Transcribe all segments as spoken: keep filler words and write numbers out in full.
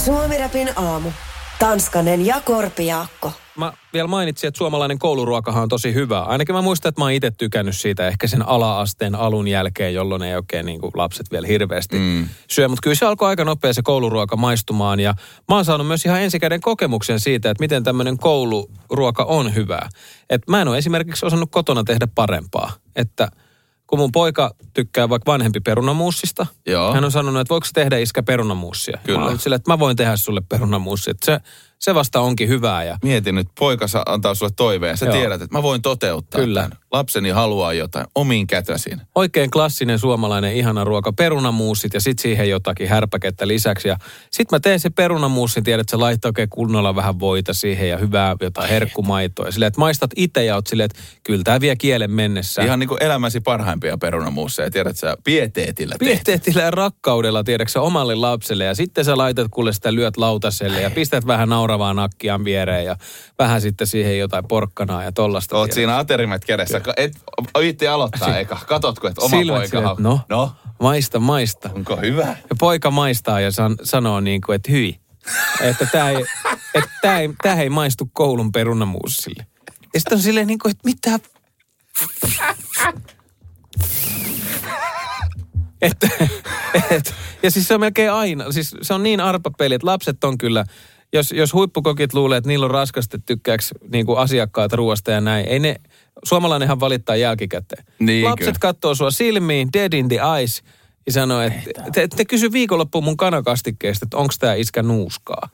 Suomi-rapin aamu. Tanskanen ja Korpijaakko. Mä vielä mainitsin, että suomalainen kouluruokahan on tosi hyvä. Ainakin mä muistan, että mä oon itse tykännyt siitä ehkä sen ala-asteen alun jälkeen, jolloin ei oikein niin kuin lapset vielä hirveästi mm. syö. Mutta kyllä se alkoi aika nopea se kouluruoka maistumaan. Ja mä oon saanut myös ihan ensikäden kokemuksen siitä, että miten tämmöinen kouluruoka on hyvää. Että mä en ole esimerkiksi osannut kotona tehdä parempaa. Että kun mun poika tykkää vaikka vanhempi perunamuussista, Joo. hän on sanonut, että voiko tehdä iskä perunamuussia. Kyllä. Mä olen sille, että mä voin tehdä sulle perunamuussia. Että se, se vasta onkin hyvää. Ja... Mietin nyt, poika antaa sulle toiveen. Sä Joo. tiedät, että mä voin toteuttaa Kyllä. tämän. Lapseni haluaa jotain omiin kätösiin. Oikein klassinen suomalainen ihana ruoka. Perunamuussit ja sit siihen jotakin härpäkettä lisäksi. Ja sit mä teen se perunamuussin, tiedät, että sä laittaa oikein kunnolla vähän voita siihen ja hyvää jotain herkkumaitoa. Ja silleen, että maistat itse ja oot silleen, että kyllä tää vie kielen mennessä. Ihan niin kuin elämäsi parhaimpia perunamuusseja. Tiedät sä, pieteetillä teet. Pieteetillä ja rakkaudella, tiedätkö sä, omalle lapselle. Ja sitten sä laitat kuule sitä lyöt lautaselle ja pistät vähän nauravaa nakkiaan viereen ja vähän sitten siihen jotain porkkanaa ja tollasta. Oot siinä aterimet kädessä. Et oitte aloittaa eka. Katotko, että oma Silmät poika... Silmät no, no, maista, maista. Onko hyvä? Ja poika maistaa ja san, sanoo niin kuin, että hyi. Että tää ei, että tää ei, tää ei maistu koulun perunamuussille. Ja sitten on silleen niin kuin, että mitä... Että, et, ja siis se on melkein aina, siis se on niin arpapeli, että lapset on kyllä... Jos, jos huippukokit luulee, että niillä on raskasta, tykkääks niin kuin asiakkaat ruoasta ja näin, ei ne, suomalainenhan valittaa jälkikäteen. Niin, Lapset kyllä. katsoo sua silmiin, dead in the eyes, ja sanoo, että te, te kysy viikonloppuun mun kanakastikkeesta, että onko tää iskä nuuskaa.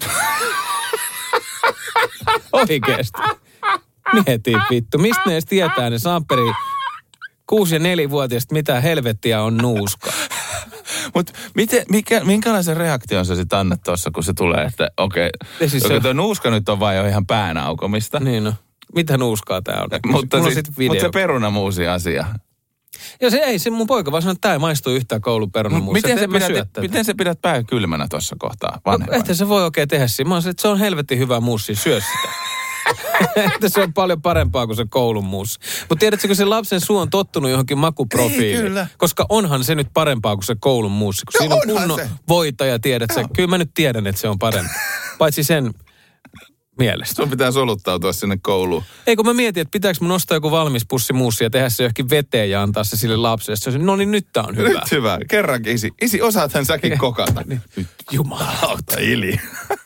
Oikeesti. Mieti vittu, mistä ne edes tietää ne Samperi kuusi- ja nelivuotiaista, mitä helvettiä on nuuskaa. Mutta minkälaisen reaktion sä sitten annat tuossa, kun se tulee, että okei, okay, siis okay, tuo nuuska nyt on vaan jo ihan päänaukomista. Niin no, mitä nuuskaa tää on? Mutta siis, mut se perunamuusi asia. Ja se ei, se mun poika vaan sanoi, että tää ei maistu yhtään koulun perunamuusia. Miten, se pidät, miten se pidät pää kylmänä tuossa kohtaa vanhempana? No, että se voi oikein tehdä siinä. Mä oon se, että se on helvetin hyvä muussi, syö sitä. Että se on paljon parempaa kuin se koulun muussi. Mutta tiedätkö, kun se lapsen suu on tottunut johonkin makuprofiiliin? Ei, koska onhan se nyt parempaa kuin se koulun muussi. Kun no, siinä on kunnon se. Voita ja tiedät sä. Kyllä mä nyt tiedän, että se on parempi. Paitsi sen mielestä. Sun pitää soluttautua sinne kouluun. Ei, kun mä mietin, että pitääkö mun ostaa joku valmis pussi muussia ja tehdä se johonkin veteen ja antaa se sille lapselle. Se on, no niin, nyt tää on hyvä. Nyt hyvä. Kerrankin isi. Isi, osaathan säkin kokata. Nyt jumalauta. Ili.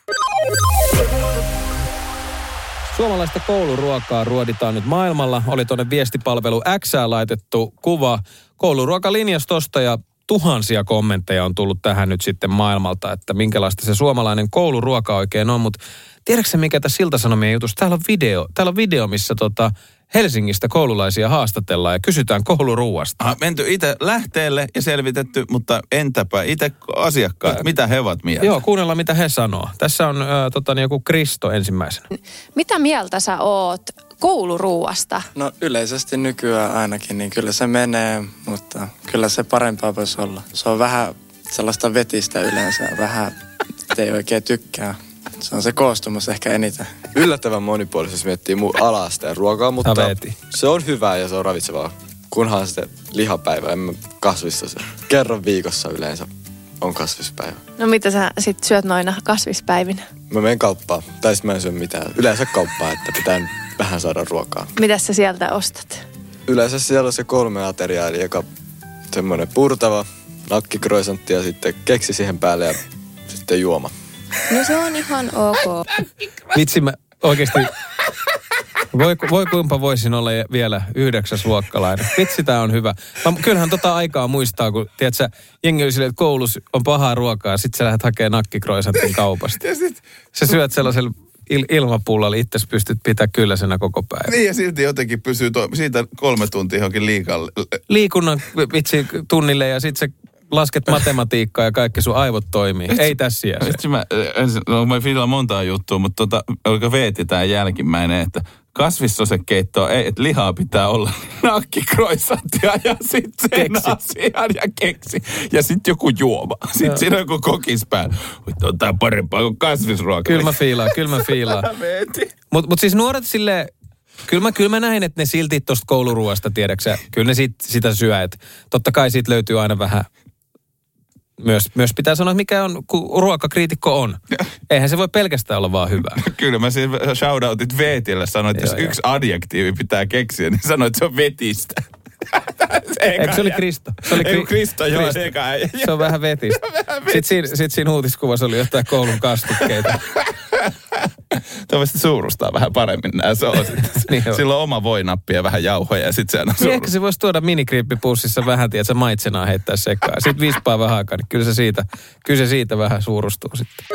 Suomalaista kouluruokaa ruoditaan nyt maailmalla. Oli tuonne viestipalvelu Xään laitettu kuva kouluruokalinjastosta ja tuhansia kommentteja on tullut tähän nyt sitten maailmalta, että minkälaista se suomalainen kouluruoka oikein on. Mutta tiedätkö se, mikä tässä Ilta-Sanomien jutussa? Täällä on video, täällä on video missä tota Helsingistä koululaisia haastatellaan ja kysytään kouluruuasta. Ah, menty itse lähteelle ja selvitetty, mutta entäpä itse asiakkaat, Ää, mitä he ovat mieltä? Joo, kuunnellaan mitä he sanoo. Tässä on äh, tota, joku Kristo ensimmäisenä. Mitä mieltä sä oot kouluruuasta? No yleisesti nykyään ainakin, niin kyllä se menee, mutta kyllä se parempaa voisi olla. Se on vähän sellaista vetistä yleensä, vähän ei oikein tykkää. Se on se koostumus ehkä eniten. Yllättävän monipuolisesti miettii mun ala-asteen ruokaa, mutta Taveti. Se on hyvää ja se on ravitsevaa. Kunhan sitten lihapäivä, en mä kasvissa se. Kerran viikossa yleensä on kasvispäivä. No mitä sä sit syöt noina kasvispäivinä? Mä menen kauppaan, tai sit mä en syö mitään. Yleensä kauppaa, että pitää vähän saada ruokaa. Mitäs sä sieltä ostat? Yleensä siellä on se kolme ateriaa, eli eka semmoinen purtava, nakkikroisantti ja sitten keksi siihen päälle ja sitten juoma. No se on ihan ok. Vitsi, mä oikeesti... Voi, voi kuinka voisin olla vielä yhdeksäs luokkalainen. Vitsi, tää on hyvä. Mä, kyllähän tota aikaa muistaa, kun tiedätkö, jengi oli silleen, että koulussa on pahaa ruokaa ja sit sä lähdet hakemaan nakkikroisantin kaupasta. Sä syöt sellaisella il, ilmapullalla, itse pystyt pitää kylläisenä koko päivän. Niin ja silti jotenkin pysyy, to- siitä kolme tuntia johonkin liikalle. Liikunnan vitsi tunnille ja sit sä lasket matematiikkaa ja kaikki sun aivot toimii. Vitsi, ei tässä siellä. Vitsi mä, no mä fiilaan montaa juttua, mutta tota, oliko Veeti tää jälkimmäinen, että kasvissosekeittoa ei, että lihaa pitää olla nakkikroissanttia ja sitten sen asian ja keksi. Ja sitten joku juoma. Sitten no. Siinä on joku kokis päällä. On tää parempaa kuin kasvisruoka. Kyllä mä fiilaan, kyllä mä fiilaan. Mutta mut siis nuoret silleen, kyllä mä, kyllä mä näin, että ne silti tosta kouluruoasta, tiedäksä, kyllä ne sit, sitä syö. Et totta kai siitä löytyy aina vähän Myös, myös pitää sanoa, että mikä on, kun ruokakriitikko on. Eihän se voi pelkästään olla vaan hyvää. Kyllä mä siinä shoutoutit Veetille sanoin, että Joo, jos joo. yksi adjektiivi pitää keksiä, niin sanoit, että se on vetistä. Eikö se oli Kristo? Se oli Ei, Kristo, joo, Kristo. eka. Se on vähän vetistä. Sitten siinä, sit siinä uutiskuvassa oli jotain koulun kastikkeita. Toivottavasti suurustaa vähän paremmin nämä soosit. Niin on. Sillä on oma voinappi ja vähän jauhoja ja sitten se aina Niin suurustaa. ehkä se voisi tuoda minikriippipussissa vähän, tiedät sä maitsenaa heittää sekaan. Sitten vispaa vähän aikaa, niin kyllä se siitä, kyllä se siitä vähän suurustuu sitten.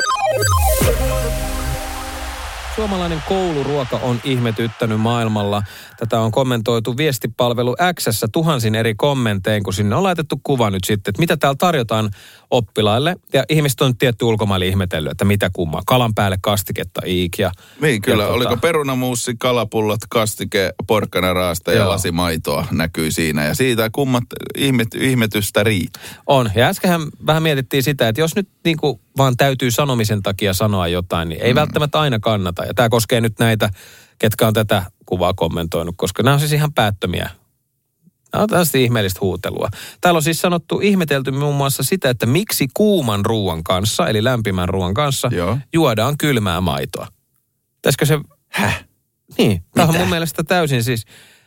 Suomalainen kouluruoka on ihmetyttänyt maailmalla. Tätä on kommentoitu viestipalvelu X:ssä tuhansin eri kommentein, kun sinne on laitettu kuva nyt sitten, että mitä täällä tarjotaan oppilaille. Ja ihmiset on tietty ulkomaille ihmetellyt, että mitä kummaa. Kalan päälle kastiketta iik ja... Niin, kyllä. ja Oliko perunamuussi, kalapullot, kastike, porkkanaraasta ja Joo. lasimaitoa näkyy siinä. Ja siitä kummat ihmet, ihmetystä riittää. On. Ja äskenhän vähän mietittiin sitä, että jos nyt niin kuin vaan täytyy sanomisen takia sanoa jotain, niin ei mm. välttämättä aina kannata. Ja tämä koskee nyt näitä, ketkä on tätä kuvaa kommentoinut, koska nämä on siis ihan päättömiä. Nämä on tällaista ihmeellistä huutelua. Täällä on siis sanottu, ihmetelty muun muassa sitä, että miksi kuuman ruoan kanssa, eli lämpimän ruoan kanssa, Joo. juodaan kylmää maitoa. Pitäisikö se... Häh? Niin, tämä on mun mielestä täysin siis...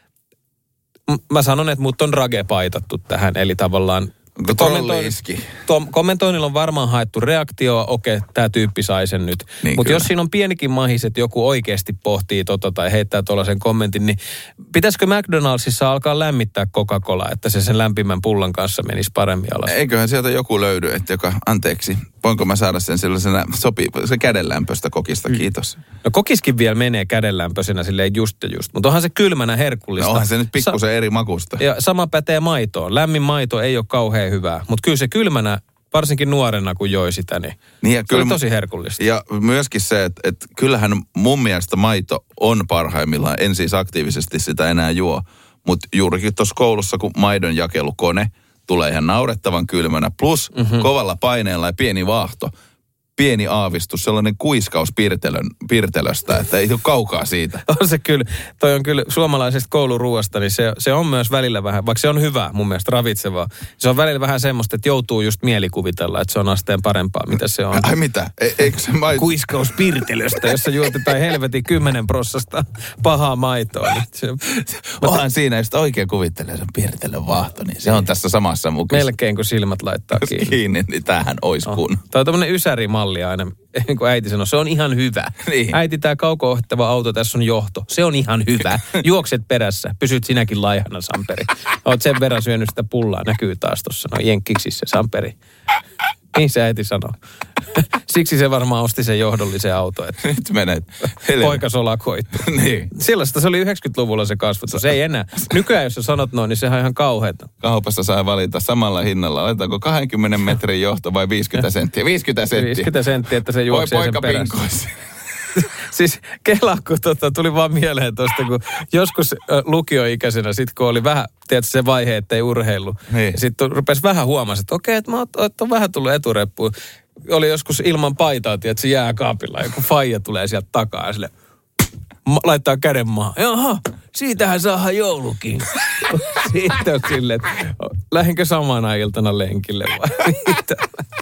M- Mä sanon, että mut on rage paitattu tähän, eli tavallaan... Onko trolli-iski? Tuo kommentoinnilla on varmaan haettu reaktio, okei, tämä tyyppi sai sen nyt. Niin, Mutta kyllä. jos siinä on pienikin mahis, että joku oikeasti pohtii tota tai heittää tuollaisen kommentin, niin pitäisikö McDonaldsissa alkaa lämmittää Coca-Cola, että se sen lämpimän pullan kanssa menisi paremmin alas? Eiköhän sieltä joku löydy, että joka, anteeksi, voinko mä saada sen sellaisena sopii, se kädenlämpöistä kokista, kiitos. No kokiskin vielä menee kädenlämpöisenä silleen just ja just, mutta onhan se kylmänä herkullista. No onhan se nyt pikkusen Sa- eri makusta. Ja sama pätee maitoon. Lämmin maito ei ole kauhean hyvää, mutta kyllä se kylmänä, varsinkin nuorena kun joi sitä, niin, Niin ja se kyllä, oli tosi herkullista. Ja myöskin se, että, että kyllähän mun mielestä maito on parhaimmillaan. En siis aktiivisesti sitä enää juo. Mutta juurikin tuossa koulussa, kun maidon jakelukone tulee ihan naurettavan kylmänä. Plus mm-hmm. kovalla paineella ja pieni vaahto. Pieni aavistus, sellainen kuiskaus pirtelön, pirtelöstä, että ei ole kaukaa siitä. On se kyllä, toi on kyllä suomalaisesta kouluruuasta, niin se, se on myös välillä vähän, vaikka se on hyvä mun mielestä ravitsevaa. Se on välillä vähän semmoista, että joutuu just mielikuvitella, että se on asteen parempaa, mitä se on. Ai mitä? E, eikö se maito? Kuiskaus pirtelöstä, jossa juotetaan helvetin kymmenen prossasta pahaa maitoa. Niin se, Onhan siinä, jos oikein kuvittelee sen pirtelön vaahto, niin se on tässä samassa mukissa. melkein kun silmät laittaa kiinni. Kiinni, niin tämähän olisi Oh. kun. Tämä on tämmöinen ysärimalli aina, niin kuin äiti sanoi, se on ihan hyvä. Niin. Äiti, tämä kauko-ohjattava auto, tässä on johto. Se on ihan hyvä. Juokset perässä, pysyt sinäkin laihana, Samperi. Oot sen verran syönyt sitä pullaa, näkyy taas tuossa, no jenkkiksissä, Samperi. Niin se äiti sanoo. Siksi se varmaan osti sen johdollisen auto, että Nyt menet. poika solakoittu. Niin. Sellaista se oli yhdeksänkymmentäluvulla se kasvatus. Ei enää. Nykyään, jos sä sanot noin, niin sehän on ihan kauheata. Kaupassa saa valita samalla hinnalla. Laitetaanko kahdenkymmenen metrin johto vai viisikymmentä senttiä? viisikymmentä senttiä. viisikymmentä senttiä, että se Voi juoksee sen poika perässä. pinkoisi. Siis Kela, kun tota, tuli vaan mieleen tuosta, kun joskus ö, lukioikäisenä, sit kun oli vähän, tiedätkö se vaihe, että ei urheilu. Niin. Sitten rupesi vähän huomasi, että okei, että mä oon, oon vähän tullut etureppuun. Oli joskus ilman paitaa, tiedätkö, jääkaapilla, joku faija tulee sieltä takaa ja sille ma- laittaa käden maahan. Jaha, siitähän saadaan joulukin. Sitten on silleen, että lähdenkö samana iltana lenkille vai mitä?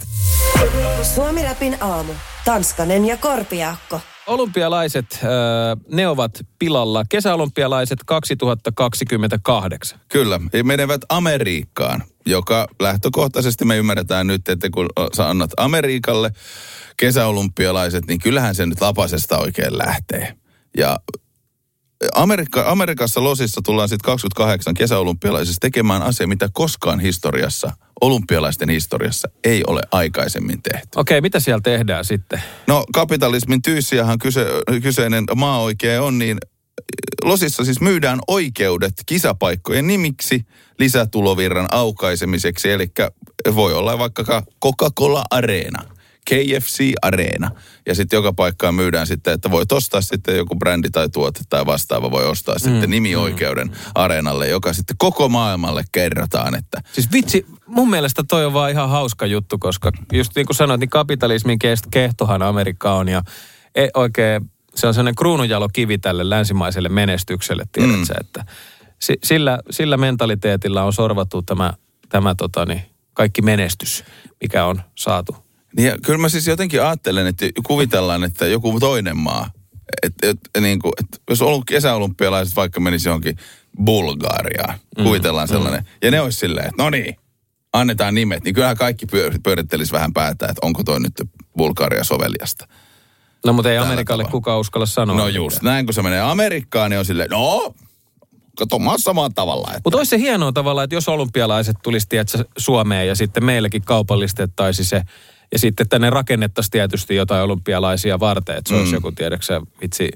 Suomi Rapin aamu. Tanskanen ja Korpiaakko. Olympialaiset, äh, ne ovat pilalla. Kesäolympialaiset kaksituhattakaksikymmentäkahdeksan. Kyllä, ja menevät Amerikkaan, joka lähtökohtaisesti me ymmärretään nyt, että kun sä annat Amerikalle kesäolympialaiset, niin kyllähän se nyt lapasesta oikein lähtee. Ja Amerikka, Amerikassa Losissa tullaan sitten kaksikymmentäkahdeksan kesäolympialaisissa tekemään asia, mitä koskaan historiassa, olympialaisten historiassa, ei ole aikaisemmin tehty. Okei, mitä siellä tehdään sitten? No kapitalismin tyyssiähän kyse, kyseinen maa oikein on, niin Losissa siis myydään oikeudet kisapaikkojen nimiksi lisätulovirran aukaisemiseksi, eli voi olla vaikka Coca-Cola Arena, K F C Arena. Ja sitten joka paikkaan myydään sitten, että voit ostaa sitten joku brändi tai tuote tai vastaava voi ostaa mm, sitten nimioikeuden mm. areenalle, joka sitten koko maailmalle kerrotaan, että... Siis vitsi, mun mielestä toi on vaan ihan hauska juttu, koska just niin kuin sanoit, niin kapitalismin kehtohan Amerikka on ja e, oikein se on sellainen kruununjalokivi tälle länsimaiselle menestykselle, tiedätkö mm. että si, sillä, sillä mentaliteetilla on sorvattu tämä, tämä tota niin, kaikki menestys, mikä on saatu. Niin ja kyllä mä siis jotenkin ajattelen, että kuvitellaan, että joku toinen maa, että et, niin kuin, että jos ollut kesäolympialaiset vaikka menisi johonkin Bulgariaan, mm, kuvitellaan sellainen, mm. ja ne olisi silleen, että no niin, annetaan nimet, niin kyllähän kaikki pyörittelisi vähän päätä, että onko toi nyt Bulgaria soveliasta. No mutta ei Tällä Amerikalle tavalla. Kukaan uskalla sanoa. No just mitään. Näin, kun se menee Amerikkaan, niin on silleen, no, kato mä samalla tavalla. Että... Mutta olisi se hienoa tavalla, että jos olympialaiset tulisi tiedätkö, Suomeen ja sitten meilläkin kaupallistettaisi se, ja sitten tänne rakennettaisiin tietysti jotain olympialaisia varten, että se mm. olisi joku, tiedätkö vitsi,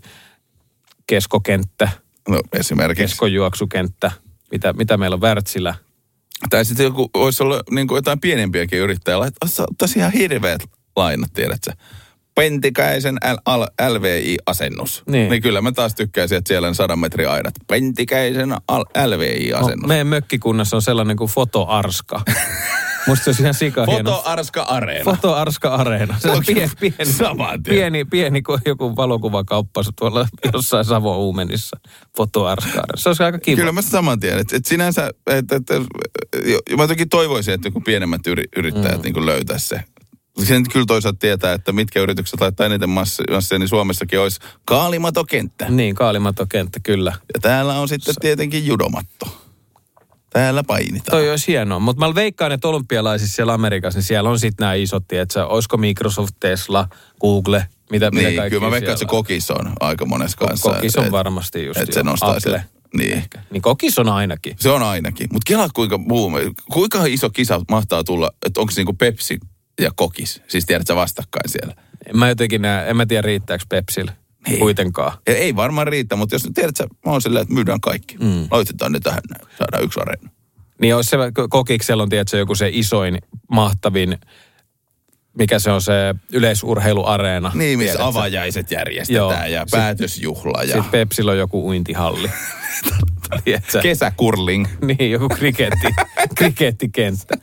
keskokenttä. No esimerkiksi. Keskojuoksukenttä, mitä, mitä meillä on Wärtsilä. Tai sitten joku, olisi ollut niin kuin jotain pienempiäkin yrittäjä, ottaisi ihan hirveät lainat, tiedätkö? Pentikäisen L V I-asennus. Niin. niin kyllä mä taas tykkäisin, että siellä on sadan metrin aidat. Pentikäisen L V I-asennus. No, meidän mökkikunnassa on sellainen kuin Fotoarska. Musta se olisi ihan sikahieno. Fotoarska Areena. Fotoarska Areena. Se on pieni, pieni, pieni, pieni kuin joku valokuvakauppa tuolla jossain Savon Uumenissa. Fotoarska Areena. Se olisi aika kiva. Kyllä mä saman tiedän. Että et sinänsä, että et, mä jotenkin toivoisin, että joku pienemmät yri, yrittäjät mm. niin löytäisi se. Sen kyllä toisaalta tietää, että mitkä yritykset laittaa eniten massia, niin Suomessakin olisi kaalimatokenttä. Niin, kaalimatokenttä, kyllä. Ja täällä on sitten tietenkin judomatto. Täällä painitaan. Toi olisi hienoa, mutta mä veikkaan, että olympialaisissa siellä Amerikassa, niin siellä on sitten nämä isot, että olisiko Microsoft, Tesla, Google, mitä, niin, mitä kaikki kyllä mä veikkaan, että se kokis on aika monessa kanssa. Kokis on et, varmasti just et se nostaa Apple. Se, niin. Niin kokis on ainakin. Se on ainakin. Mutta kelaa kuinka boom, kuinka iso kisa mahtaa tulla, että onko se niinku Pepsi ja kokis? Siis tiedät sä vastakkain siellä? En mä jotenkin näe, en mä tiedä riittääkö Pepsille niin. Kuitenkaan. Ei, ei varmaan riitä, mutta jos tiedät sä, mä oon silleen, että myydään kaikki. Mm. Laitetaan ne tähän, saadaan yksi areena. Niin olisi se, kokiksella on tiedätkö, joku se isoin, mahtavin, mikä se on se yleisurheiluareena. Niin, missä tiedätkö? Avajaiset järjestetään Joo. ja päätösjuhla. Ja... Sitten Pepsillä on joku uintihalli. Kesäkurling. Niin, joku kriketti, krikettikenttä.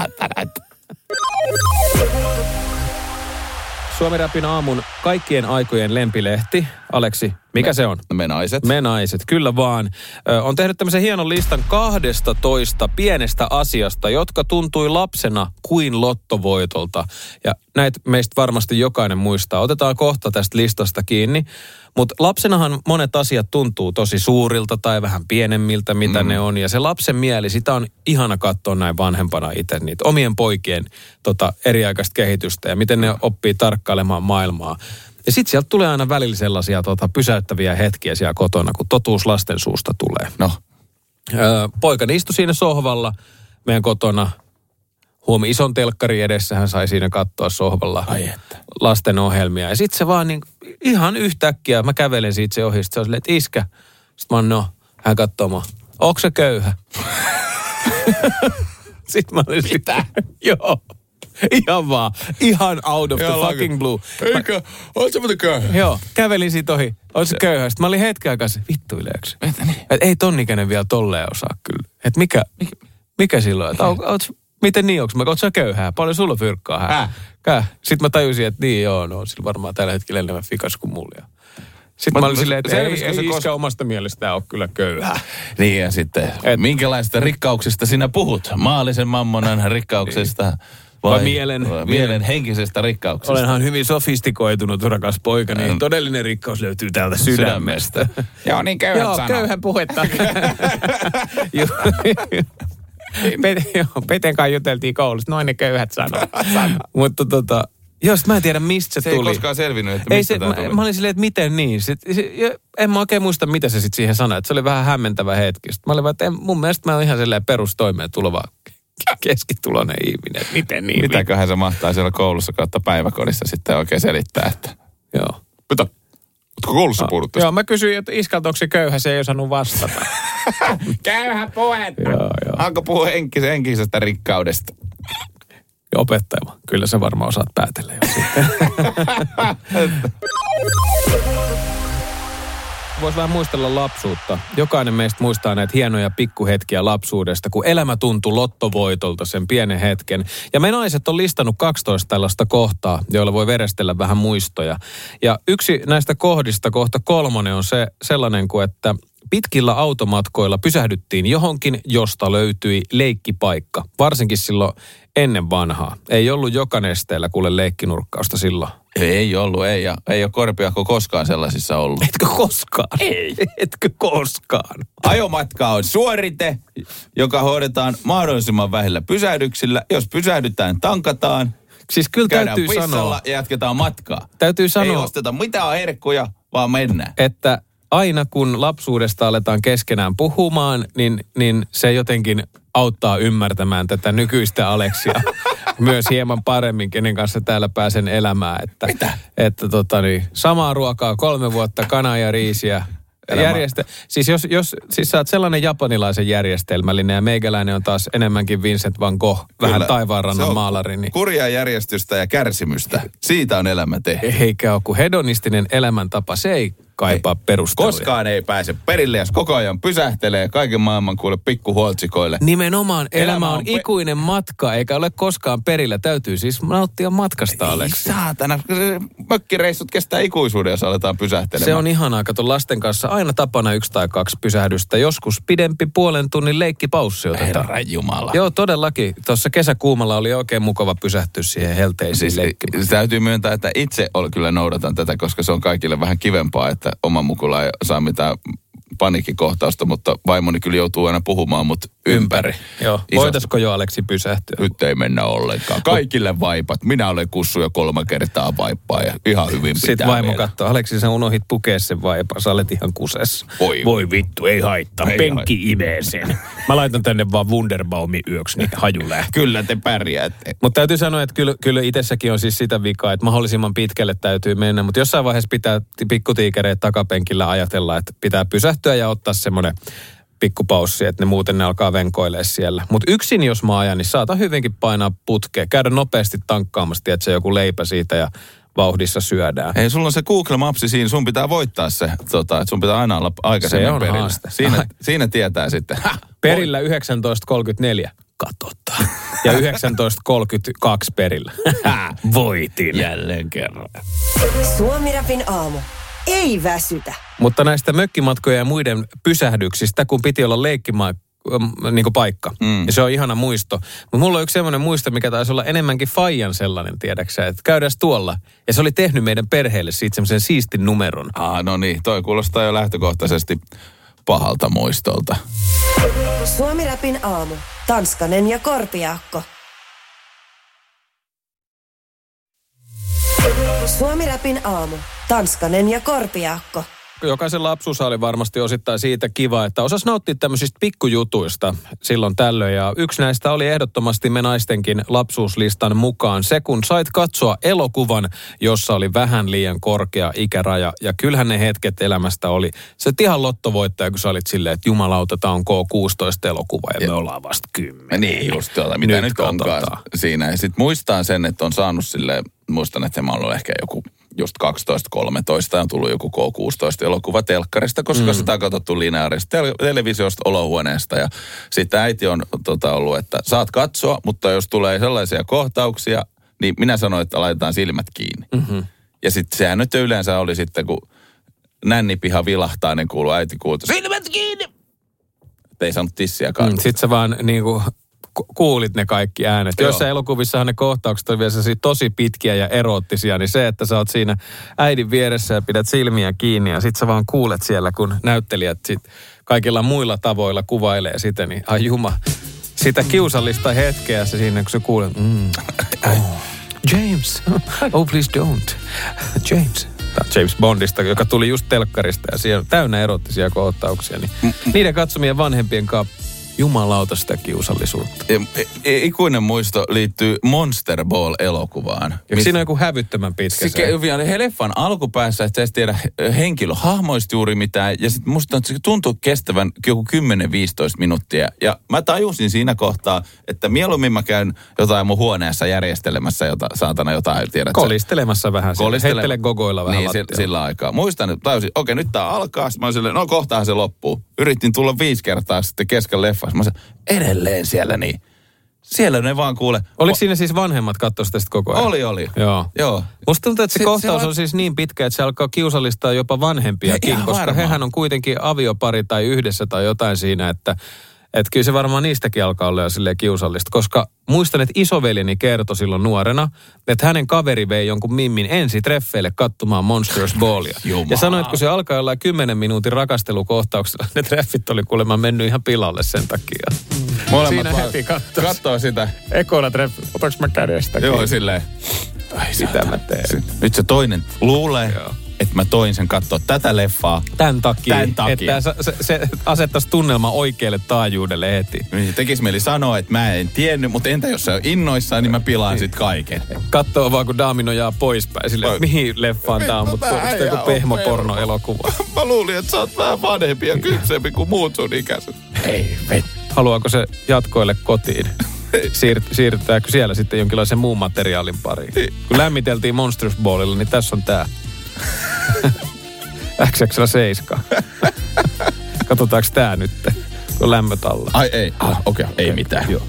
Suomi Rapin aamun kaikkien aikojen lempilehti. Aleksi, mikä me, se on? Me naiset. Me naiset, kyllä vaan. Ö, on tehnyt tämmöisen hienon listan kahdesta toista pienestä asiasta, jotka tuntui lapsena kuin lottovoitolta. Ja näitä meistä varmasti jokainen muistaa. Otetaan kohta tästä listasta kiinni. Mutta lapsenahan monet asiat tuntuu tosi suurilta tai vähän pienemmiltä, mitä mm. ne on. Ja se lapsen mieli, sitä on ihana katsoa näin vanhempana itse niitä omien poikien tota, eriaikaista kehitystä ja miten ne oppii tarkkailemaan maailmaa. Ja sitten sieltä tulee aina välillä sellaisia tota, pysäyttäviä hetkiä siellä kotona, kun totuus lasten suusta tulee. No. Öö, poikani istui siinä sohvalla meidän kotona. Huomi ison telkkari edessä, hän sai siinä katsoa sohvalla lasten ohjelmia. Ja sitten se vaan niin, ihan yhtäkkiä, mä kävelen siitä se ohi, sit se on silleen, että iskä. Sitten mä oon, no, hän katsoo mua, onko se köyhä? Sitten mä olin sitä. Joo, ihan vaan, ihan out of the fucking blue. Eikä, oot sä muuten köyhä? Joo, kävelin siitä ohi, on se köyhä. Sitten mä olin hetken aikaa se, vittuileeksi. Että ei ton ikäinen vielä tolleen osaa kyllä. Että mikä, mikä, mikä silloin, että oot miten niin, onko mä, oot sä köyhää? Paljon sulla fyrkkaa hää? Kää. Sitten mä tajusin, että niin joo, no sillä varmaan tällä hetkellä enemmän fikas kuin mulla. Sitten mä olin silleen, että ei, ei iskä kos... omasta mielestään ole kyllä köyhää. Niin ja sitten, et... minkälaista rikkauksista sinä puhut? Maallisen mammonan rikkauksesta vai, vai mielen, vai mielen henkisestä rikkauksesta? Olenhan hyvin sofistikoitunut, rakas poika, niin todellinen rikkaus löytyy täältä sydämestä. Joo, niin köyhät joo, sanoo. Joo, köyhän puhetta. Pete, joo, Peten kanssa juteltiin koulussa, noin ne köyhät sanoo. Mutta tota, jos mä en tiedä mistä se, se tuli. Se ei koskaan selvinnyt, että mistä tämä tuli. Mä olin silleen, että miten niin. Sit, se, en mä oikein muista, mitä se sitten siihen sanoi. Että se oli vähän hämmentävä hetki. Sitten mä olin vaan, että en, mun mielestä mä oon ihan silleen perustoimeen tuleva keskituloinen ihminen. Että miten niin? Mitäköhän se mahtaa siellä koulussa kautta päiväkodissa sitten oikein selittää, että... Joo. Mitä? Ootko koulussa puhunut tästä? Joo, mä kysyin, että iskalta onko se köyhä, se ei osannut vastata. Köyhä puhetta. Joo, joo. Alko puhua henkis- henkisestä rikkaudesta? Ja opettaja. Kyllä sä varmaan osaat päätellä jo sitten. Voisi vähän muistella lapsuutta. Jokainen meistä muistaa näitä hienoja pikkuhetkiä lapsuudesta, kun elämä tuntui lottovoitolta sen pienen hetken. Ja me naiset on listannut kaksitoista tällaista kohtaa, joilla voi verestellä vähän muistoja. Ja yksi näistä kohdista, kohta kolmonen, on se sellainen kuin, että pitkillä automatkoilla pysähdyttiin johonkin, josta löytyi leikkipaikka. Varsinkin silloin ennen vanhaa. Ei ollut joka nesteellä kuule leikkinurkkausta silloin. Ei ollut, ei. Ja ei ole Korpiakko koskaan sellaisissa ollut. Etkö koskaan? Ei. Etkö koskaan? Ajomatka on suorite, joka hoidetaan mahdollisimman vähillä pysähdyksillä. Jos pysähdytään, tankataan. Siis kyllä käydään täytyy pissalla sanoa. Ja jatketaan matkaa. Täytyy sanoa. Ei osteta mitään herkkuja, vaan mennään. Että aina kun lapsuudesta aletaan keskenään puhumaan, niin, niin se jotenkin auttaa ymmärtämään tätä nykyistä Aleksia myös hieman paremmin, kenen kanssa täällä pääsen elämään. Että, Mitä? Että tota niin, samaa ruokaa, kolme vuotta, kanaa ja riisiä. Järjestä, siis jos, jos siis sä oot sellainen japanilaisen järjestelmällinen ja meikäläinen on taas enemmänkin Vincent van Gogh, vähän Kyllä. taivaanrannan Se on maalari. Niin kurjaa järjestystä ja kärsimystä. Siitä on elämä tehty. eikä ole kuin hedonistinen elämäntapa, se ei kaipaa perusteluja. Koskaan ei pääse perille, jos koko ajan pysähtelee kaiken maailman kuule pikkuhuoltsikoille. Nimenomaan, elämä, Elämä on, on pe- ikuinen matka, eikä ole koskaan perillä. Täytyy siis nauttia matkasta, Ei Aleksi. saatana, mökkireissut kestää ikuisuuden, jos aletaan pysähtelemään. Se on ihanaa, kato lasten kanssa aina tapana yksi tai kaksi pysähdystä. Joskus pidempi puolen tunnin leikkipaussi otetaan. Herran Jumala. Joo, todellakin. Tuossa kesäkuumalla oli oikein mukava pysähtyä siihen helteisiin Siis leikkiin. täytyy myöntää, että itse ol, kyllä noudatan tätä, koska se on kaikille vähän kivempaa, että oma mukula ei saa mitään paniikkikohtausta, mutta vaimoni kyllä joutuu aina puhumaan mut ympäri. Joo, Isosta. voitaisiko jo Aleksi pysähtyä? Nyt ei mennä ollenkaan. Kaikille vaipat. Minä olen kussu jo kolme kertaa vaippaa ja ihan hyvin pitää Sitten vaimo vielä. katsoo, Aleksi sä unohit pukea sen vaipa, sä olet ihan kusessa. Voi, Voi vittu, ei haittaa, Ei penkki imee sen. Mä laitan tänne vaan Wunderbaumin yöksi, niin haju lähtee. Kyllä te pärjäätte. Mutta täytyy sanoa, että kyllä, kyllä itsessäkin on siis sitä vikaa, että mahdollisimman pitkälle täytyy mennä. Mutta jossain vaiheessa pitää pikkutiikereet takapenkillä ajatella, että pitää pysähtyä ja ottaa semmoinen pikkupaussi, että ne muuten ne alkaa venkoilemaan siellä. Mutta yksin jos mä ajan, niin saatan hyvinkin painaa putkea. Käydä nopeasti tankkaamassa, että se joku leipä siitä ja vauhdissa syödään. Ei, sulla on se Google Mapsi siinä, sun pitää voittaa se, tota, että sun pitää aina olla aikaisemmin Se on perillä. haaste. Siinä, siinä tietää sitten. Perillä yhdeksäntoista kolmekymmentäneljä. Katsotaan. Ja yhdeksäntoista kolmekymmentäkaksi perillä. Voitin. Jälleen kerran. Suomi-rapin aamu. Ei väsytä. Mutta näistä mökkimatkoja ja muiden pysähdyksistä, kun piti olla leikkima niin paikka. Mm. Ja se on ihana muisto. Mutta mulla on yksi semmoinen muisto, mikä taisi olla enemmänkin faijan sellainen, tiedäksä, että käydään tuolla. Ja se oli tehnyt meidän perheelle siitä semmoisen siistin numeron. Ah, no niin, toi kuulostaa jo lähtökohtaisesti pahalta muistolta. Suomi-rapin aamu. Tanskanen ja Korpiakko. Suomi-rapin aamu. Tanskanen ja Korpiakko. Jokaisen lapsuus oli varmasti osittain siitä kiva, että osasi nauttia tämmöisistä pikkujutuista silloin tällöin. Ja yksi näistä oli ehdottomasti me naistenkin lapsuuslistan mukaan se, kun sait katsoa elokuvan, jossa oli vähän liian korkea ikäraja. Ja kyllähän ne hetket elämästä oli se ihan lottovoittaja, kun sä olit silleen, että jumalauta, tää on K kuusitoista elokuva ja, ja me ollaan vasta kymmenen. Niin just tuota, mitä nyt, Nyt nyt onkaan siinä. Ja sit muistaa sen, että on saanut silleen, muistan, että mä oon ollut ehkä joku just kaksitoista kolmetoista on tullut joku K kuusitoista elokuva telkkarista, koska mm. sitä on katsottu lineaarista tel- televisiosta olohuoneesta. Ja sitten äiti on tota, ollut, että saat katsoa, mutta jos tulee sellaisia kohtauksia, niin minä sanoin, että laitetaan silmät kiinni. Mm-hmm. Ja sitten sehän nyt yleensä oli sitten, kun nännipiha vilahtaa, niin kuuluu äiti kuulta, silmät kiinni! Että ei saanut tissiä Mm, katsoa. Sitten sä vaan niinku kuulit ne kaikki äänet. Joo. Joissain elokuvissa ne kohtaukset on vielä tosi pitkiä ja eroottisia, niin se, että sä oot siinä äidin vieressä ja pidät silmiä kiinni ja sit sä vaan kuulet siellä, kun näyttelijät sit kaikilla muilla tavoilla kuvailee sitä, niin ai juma, sitä kiusallista hetkeä se siinä, kun sä kuulet, mm, oh, James, oh please don't, James. James Bondista, joka tuli just telkkarista ja siellä on täynnä eroottisia kohtauksia, niin niiden katsomien vanhempien kanssa jumalauta sitä kiusallisuutta. Ja, e, ikuinen muisto liittyy Monster Ball-elokuvaan. Ja siinä on joku hävyttömän pitkä se. Se vielä he leffan alkupäässä, että sä et tiedä henkilöhahmoista juuri mitään. Ja sitten musta se tuntuu kestävän joku kymmenen viisitoista minuuttia. Ja mä tajusin siinä kohtaa, että mieluummin mä käyn jotain mun huoneessa järjestelemässä jota, saatana jotain, tiedät. Kolistelemassa vähän. Kolistele... Heittele gogoilla vähän niin, lattialla. sillä aikaa. Muistan, että tajusin, okei, nyt tää alkaa. Sitten mä olin silleen, no kohtahan se loppuu. Yritin tulla viisi kertaa sitten kesken leffassa. Mä sanoin, edelleen siellä niin. Siellä ne vaan kuule. Oliko siinä siis vanhemmat katsoa sitä koko ajan? Oli, oli. Joo. Joo. Musta tuntuu, että se, Se- kohtaus se on... on siis niin pitkä, että se alkaa kiusallistaa jopa vanhempiakin, Ihan koska varmaan. hehän on kuitenkin aviopari tai yhdessä tai jotain siinä, että Että kyllä se varmaan niistäkin alkaa olla jo silleen kiusallista, koska muistan, että isoveljeni kertoi silloin nuorena, että hänen kaveri vei jonkun mimmin ensi treffeille katsomaan Monsters Ballia. Ja sanoi, että kun se alkaa jollain kymmenen minuutin rakastelukohtauksella, ne treffit oli kuulemma mennyt ihan pilalle sen takia. Molemmat Siinä vaan heti kattoo. kattoo sitä. Ekoilla treffi, otaks mä kädestä? Joo, silleen. Ai, Mitä mä teen? Nyt se toinen luulee, Joo. että mä toin sen katsoa tätä leffaa. Tän takia. Tän takia. Että se, se asettaisi tunnelma oikealle taajuudelle heti. Niin, tekis mieli sanoa, että mä en tiennyt, mutta entä jos se on innoissaan, niin mä pilaan sit kaiken. Kattoo vaan, kun Daami nojaa poispäin. Sille, Oi. mihin leffaan tää on, mutta Tää onko äijä joku on pehmoporno-elokuva? Mä luulin, että sä oot vähän vanhempi ja kypsempi kuin muut sun ikäiset. Ei, vet. Haluaako se jatkoille kotiin? Siir- siirrytäänkö siellä sitten jonkinlaisen muun materiaalin pariin? Kun lämmiteltiin Monsters Ballilla, niin tässä on tää. X X seitsemän. Katsotaanko tää nyt, kun lämmöt alla? Ai ei, ah, okei, okay. ei mitään. Joo.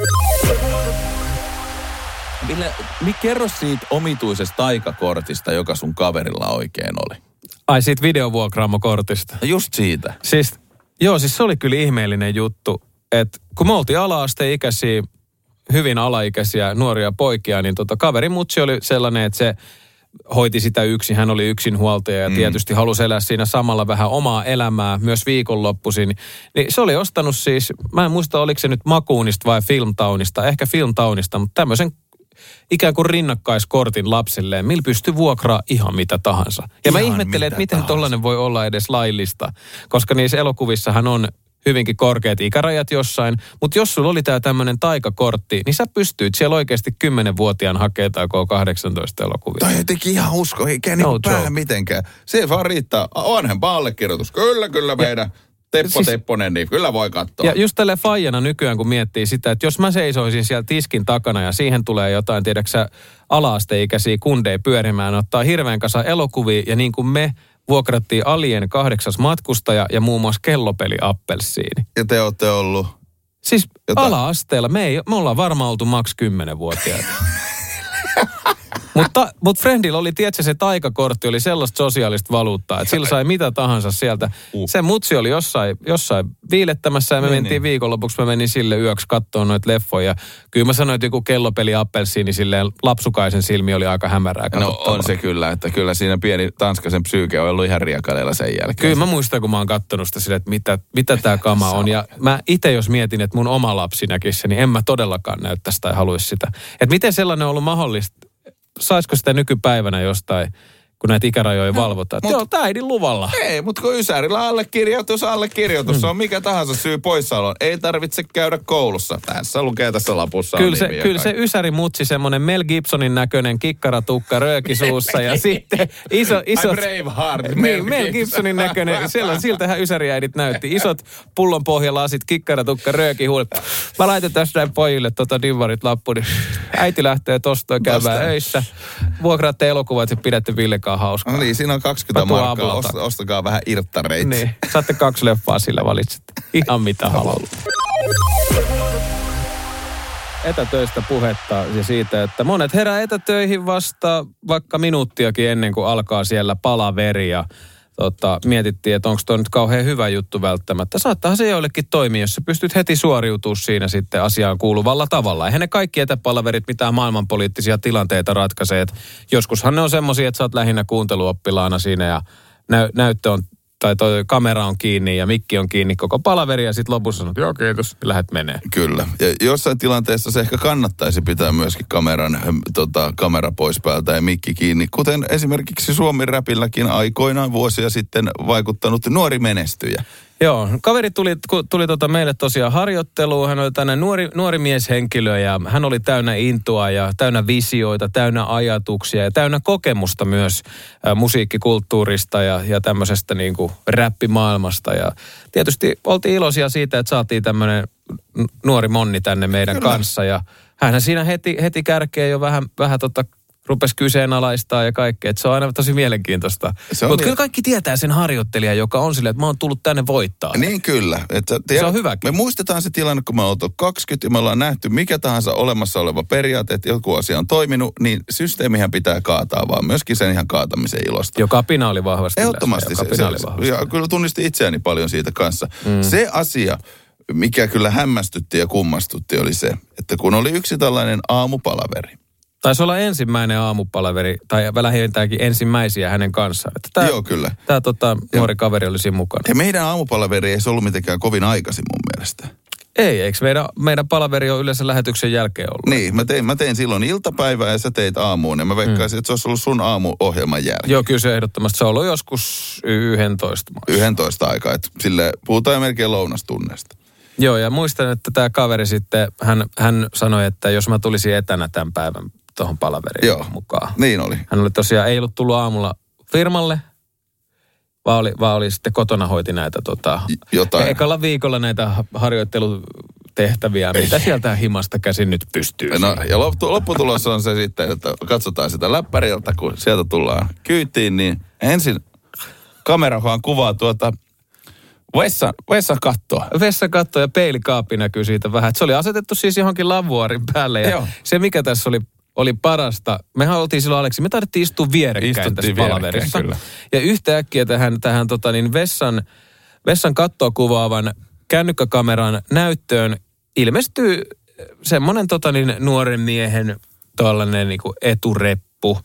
Ville, mi kerro siitä omituisesta taikakortista, joka sun kaverilla oikein oli. Ai siitä videovuokraamokortista. Just siitä. Siis, joo, siis se oli kyllä ihmeellinen juttu, että kun me oltiin ala-asteikäisiä, hyvin alaikäisiä nuoria poikia, niin tota, kaverin mutsi oli sellainen, että se hoiti sitä yksin. Hän oli yksinhuoltaja ja mm. tietysti halusi elää siinä samalla vähän omaa elämää, myös viikonloppuisin. Niin se oli ostanut siis, mä en muista oliko se nyt Makuunista vai Filmtownista, ehkä Filmtownista, mutta tämmöisen ikään kuin rinnakkaiskortin lapsilleen, millä pystyy vuokraa ihan mitä tahansa. Ja ihan mä ihmettelen, että miten tollainen voi olla edes laillista, koska niissä elokuvissahan on hyvinkin korkeat ikärajat jossain, mutta jos sulla oli tää tämmönen taikakortti, niin sä pystyit siellä oikeasti kymmenvuotiaan hakemaan tai K kahdeksantoista elokuvia. Toi jotenkin ihan usko, eikä No niinku päähän joke. mitenkään. Se vaan riittää. Vanhempa allekirjoitus. Kyllä, kyllä meidän Teppo siis- Tepponen, niin kyllä voi katsoa. Ja just tälleen faijana nykyään, kun miettii sitä, että jos mä seisoisin siellä tiskin takana ja siihen tulee jotain, tiedäksä, ala-asteikäisiä kundeja pyörimään, ottaa hirveän kasa elokuvia ja niin kuin me vuokrattiin Alien kahdeksas matkustaja ja muun muassa kellopeli Appelsiini. Ja te olette ollut... Siis Jotain. ala-asteella me, ei, me ollaan varmaan oltu maks kymmenvuotiaita. Mutta mut friendillä oli, tiedätkö, se taikakortti oli sellaista sosiaalista valuuttaa, että sillä sai mitä tahansa sieltä. Uh. Se mutsi oli jossain, jossain viilettämässä ja me Niin, mentiin niin. viikonlopuksi, mä menin sille yöksi katsoa noita leffoja. Kyllä mä sanoin, että joku kellopeli Appelsiini silleen lapsukaisen silmi oli aika hämärää No katsottavaa. on se kyllä, että kyllä siinä pieni tanskasen psyyke on ollut ihan riekaleilla sen jälkeen. Kyllä mä muistan, kun mä oon kattonut sitä silleen, että mitä, mitä tää kama on. Ja mä itse jos mietin, että mun oma lapsi näkisi sen, niin en mä todellakaan näyttäisi tai haluaisi sitä. Että miten sellainen on ollut mahdollista? Saisiko sitä nykypäivänä jostain, kun näitä ikärajoja no, valvotaan? Mut, joo, tää äidin luvalla. Ei, mutta kun Ysärillä allekirjoitus, allekirjoitus mm. on mikä tahansa syy poissaoloon. Ei tarvitse käydä koulussa. Tässä lukee tässä lapussa. Kyllä se, kyllä se Ysäri mutsi, semmoinen Mel Gibsonin näköinen kikkaratukka röökisuussa ja sitten iso, isot... I Braveheart. Niin, Mel, Mel Gibsonin näköinen. Siellä, siltähän Ysäriäidit näytti. Isot pullonpohjalasit, kikkaratukka, röökihuulet. Mä laitan tässä näin pojille tota divarit lappu, niin äiti lähtee tosta käymään öissä. Vuokraatte elokuvat ja pidätte Villekaan hauskaa. No niin, siinä on kaksikymmentä Mä tuon markkaa. avulla Ost, ostakaa vähän irttareita. Niin, saatte kaksi leffaa sillä valitsette. Ihan mitä haluatte. Etätöistä puhetta ja siitä, että monet herää etätöihin vasta vaikka minuuttiakin ennen kuin alkaa siellä palaveri ja tota, mietittiin, että onko tuo nyt kauhean hyvä juttu välttämättä. Saattaahan se joillekin toimia, jos sä pystyt heti suoriutumaan siinä sitten asiaan kuuluvalla tavalla. Eihän ne kaikki etäpalaverit mitään maailmanpoliittisia tilanteita ratkaise. Et joskushan ne on semmoisia, että sä oot lähinnä kuunteluoppilaana siinä ja näy- näyttö on, tai toi kamera on kiinni ja mikki on kiinni koko palaveri ja sitten lopussa sanot, joo kiitos, ja lähdet menee. Kyllä. Ja jossain tilanteessa se ehkä kannattaisi pitää myöskin kameran, tota, kamera pois päältä ja mikki kiinni. Kuten esimerkiksi Suomi-räpilläkin aikoinaan vuosia sitten vaikuttanut nuori menestyjä. Joo, kaveri tuli, tuli tota meille tosiaan harjoitteluun. Hän oli tänne nuori, nuori mieshenkilö ja hän oli täynnä intoa ja täynnä visioita, täynnä ajatuksia ja täynnä kokemusta myös ä, musiikkikulttuurista ja, ja tämmöisestä niin kuin räppimaailmasta. Ja tietysti oltiin iloisia siitä, että saatiin tämmöinen nuori monni tänne meidän Kyllä. kanssa ja hän siinä heti, heti kärkeen jo vähän, vähän tota rupesi kyseenalaistaa ja kaikkea. Että se on aina tosi mielenkiintoista. Mutta niin... kyllä kaikki tietää sen harjoittelijan, joka on silleen, että mä oon tullut tänne voittaa. Niin kyllä. Että tiedät, se on hyväkin. Me muistetaan se tilanne, kun me ollaan oltu kaksikymmentä ja me ollaan nähty mikä tahansa olemassa oleva periaate, että joku asia on toiminut, niin systeemihän pitää kaataa, vaan myöskin sen ihan kaatamisen ilosta. Joka kapina oli vahvasti. Ehdottomasti. Se, se, se, oli vahvasti. Ja kyllä tunnistin itseäni paljon siitä kanssa. Mm. Se asia, mikä kyllä hämmästytti ja kummastutti oli se, että kun oli yksi tällainen aamupalaveri. Taisi olla ensimmäinen aamupalaveri, tai vähintääkin ensimmäisiä hänen kanssaan. Että tää, Joo, kyllä. Tämä tota, nuori kaveri oli siinä mukana. Ja meidän aamupalaveri ei se ollut mitenkään kovin aikaisin mun mielestä. Ei, eikö meidän, meidän palaveri on yleensä lähetyksen jälkeen ollut? Niin, mä tein, mä tein silloin iltapäivää ja sä teit aamuun. Ja mä veikkaisin, mm. että se olisi ollut sun aamuohjelman jälkeen. Joo, kyllä se ehdottomasti. Se on ollut joskus yhdentoista. yhdentoista aikaa, että sille puhutaan melkein lounastunneesta. Joo, ja muistan, että tämä kaveri sitten, hän, hän sanoi, että jos mä tulisin etänä tämän päivän tuohon palaveriin Joo, mukaan. Niin oli. Hän oli tosiaan, ei ollut tullut aamulla firmalle, vaan oli, vaan oli sitten kotona hoiti näitä tota, jotain. Ekalla viikolla näitä harjoittelutehtäviä, mitä sieltä himasta käsin nyt pystyy. No, ja loppu, lopputulos on se sitten, että katsotaan sitä läppäriltä, kun sieltä tullaan kyytiin, niin ensin kamera vaan kuvaa tuota vessa, vessakattoa. Vessakatto ja peilikaappi näkyy siitä vähän. Et se oli asetettu siis johonkin lavuaarin päälle. Ja Joo. se, mikä tässä oli, oli parasta, mehän oltiin silloin Aleksi, me taidettiin istua vierekkäin Istuttiin tässä palaverissa. kyllä. Ja yhtäkkiä tähän, tähän tota niin vessan, vessan kattoa kuvaavan kännykkäkameran näyttöön ilmestyy semmoinen tota niin nuoren miehen tuollainen niin kuin etureppu.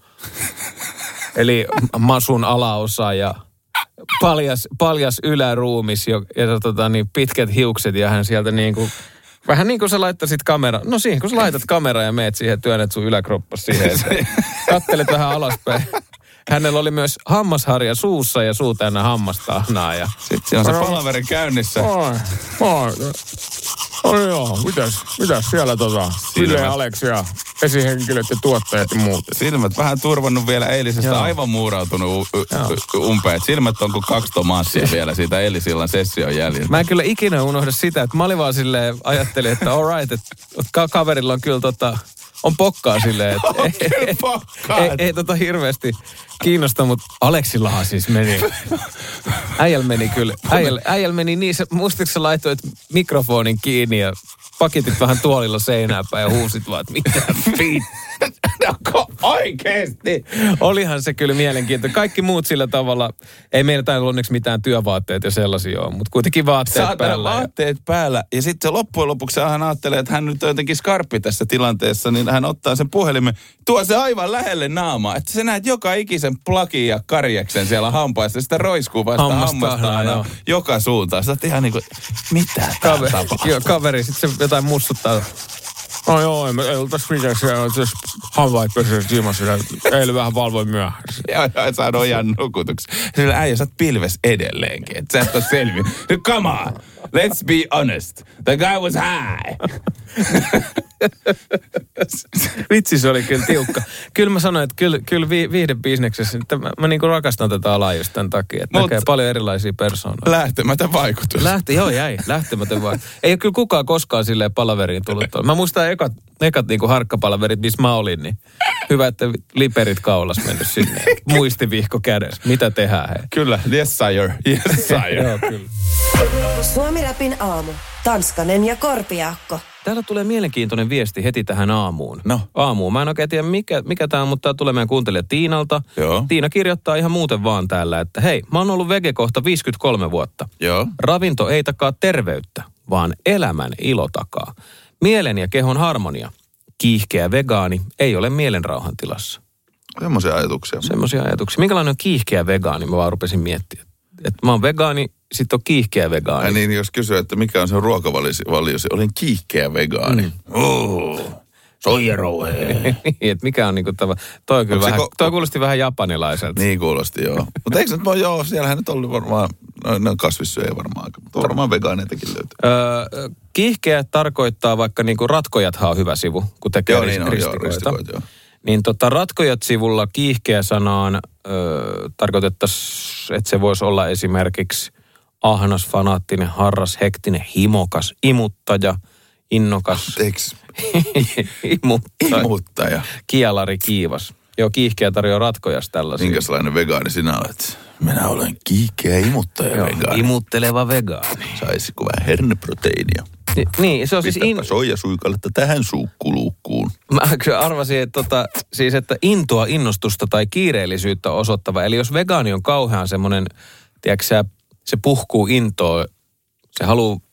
Eli masun alaosa ja paljas, paljas yläruumis ja, ja tota, niin pitkät hiukset ja hän sieltä niin kuin, vähän niin kuin sä laittaisit kamera, no siihen kun sä laitat kamera ja meet siihen, työnnät sun yläkroppas siihen, kattelet vähän alaspäin. Hänellä oli myös hammasharja suussa ja suu täynnä hammastahnaa. Ja sitten siinä on se palaveri käynnissä. Oi, oi. No joo, mitäs, mitäs siellä tota, Ville ja Aleksi ja esihenkilöt ja tuottajat ja muut. Silmät vähän turvannut vielä eilisestä, Joo. aivan muurautunut u- u- umpeen. Silmät on kuin kaksi tomaattia vielä siitä eilisillan session jäljellä. Mä en kyllä ikinä unohda sitä, että mä olin vaan silleen, ajattelin, että all right, että ka- kaverilla on kyllä tota, on pokkaa silleen, että On kyllä pokkaa. ei, ei, ei tota hirveästi kiinnosta, mutta Aleksillahan siis meni. Äijäl meni kyllä, äijäl, äijäl meni niin, se, muistatko sä laitoit mikrofonin kiinni ja pakitit vähän tuolilla seinääpäin ja huusit vaan, että mitä vittu. Oikeesti. Olihan se kyllä mielenkiintoinen. Kaikki muut sillä tavalla, ei meillä täällä onneksi mitään työvaatteita ja sellaisia ole, mutta kuitenkin vaatteet Saatana päällä. vaatteet päällä. Ja sitten se loppujen lopuksi hän ajattelee, että hän nyt on jotenkin skarppi tässä tilanteessa, niin hän ottaa sen puhelimen, tuo se aivan lähelle naamaa. Että sä näet joka ikisen plakin ja karjeksen siellä hampaissa. Sitä roiskuu vasta hammastahnaa joka suuntaan. Sä oot ihan niin kuin, mitä täällä tapahtuu? Joo, kaveri, sitten se jotain mussuttaa. No joo, ei, ei ollut tässä mitään, jos hampaat pesivät ilmassa, eilen vähän valvoin myöhässä. Joo, joo, saan ojan nukutuksi. Sillä äijä, sä oot pilves edelleenkin, että sä et ole selviä. No come on, let's be honest. The guy was high. Vitsi, se oli kyllä tiukka. Kyllä mä sanoin, että kyllä, kyllä vi, viihdebisneksessä, että mä, mä niin kuin rakastan tätä alaa just tämän takia, että Mut näkee paljon erilaisia persoonoja. Lähtemätön vaikutus. Lähti, joo jäi, lähtemätön vaan. Ei ole kyllä kukaan koskaan silleen palaveriin tullut. Mä muistan ekat, ekat niin kuin harkkapalaverit, missä mä olin, niin hyvä, että liperit kaulas mennyt sinne. Muistivihko kädessä. Mitä tehdään, hei? Kyllä, yes sire, yes sire. Joo, kyllä. Suomi-rapin aamu. Tanskanen ja Korpiaakko. Täällä tulee mielenkiintoinen viesti heti tähän aamuun. No. Aamuun. Mä en oikein tiedä, mikä, mikä tämä on, mutta tää tulee meidän kuuntelija Tiinalta. Joo. Tiina kirjoittaa ihan muuten vaan täällä, että hei, mä oon ollut vege kohta viisikymmentäkolme vuotta. Joo. Ravinto ei takaa terveyttä, vaan elämän ilo takaa. Mielen ja kehon harmonia. Kiihkeä vegaani ei ole mielenrauhan tilassa. Semmoisia ajatuksia. Semmoisia ajatuksia. Minkälainen on kiihkeä vegaani? Mä vaan rupesin miettimään. Että mä oon vegaani, sit on kiihkeä vegaani. Ja niin, jos kysyy, että mikä on se ruokavalio, olen kiihkeä vegaani. Mm. Oh, soijarouhe. Että mikä on niinku tava... Toi, kyllä vähän, ko- toi kuulosti vähän japanilaiselta. Niin kuulosti, joo. Mutta eikö nyt voi, joo, siellähän nyt oli varmaan, no, ne on kasvissyöjä varmaan aika, mutta varmaan vegaaneitakin löytyy. Öö, kiihkeä tarkoittaa vaikka niinku ratkojathan on hyvä sivu, kun tekee Joo, niin on, joo, ristikoita. ristikoit, joo. Niin tota ratkojat-sivulla kiihkeä sanaan öö, tarkoitettaisiin, että se voisi olla esimerkiksi ahnas, fanaattinen, harras, hektinen, himokas, imuttaja, innokas. Anteeksi. imuttaja. Imuttaja. Kielari, kiivas. Joo, kiihkeä tarjoaa ratkojas tällaisia. Minkälainen vegaani sinä olet? Minä olen kiihkeä imuttaja Joo, vegaani. imutteleva vegaani. Saisiko vähän herneproteiinia? Ni, niin, se on siis... Pistäpä In... soijasuikalletta tähän suukkuluukkuun. Mä kyllä arvasin, että, tota, siis, että intoa, innostusta tai kiireellisyyttä osoittava. Eli jos vegaani on kauhean semmoinen, tiedätkö sä, se puhkuu intoa, se haluaa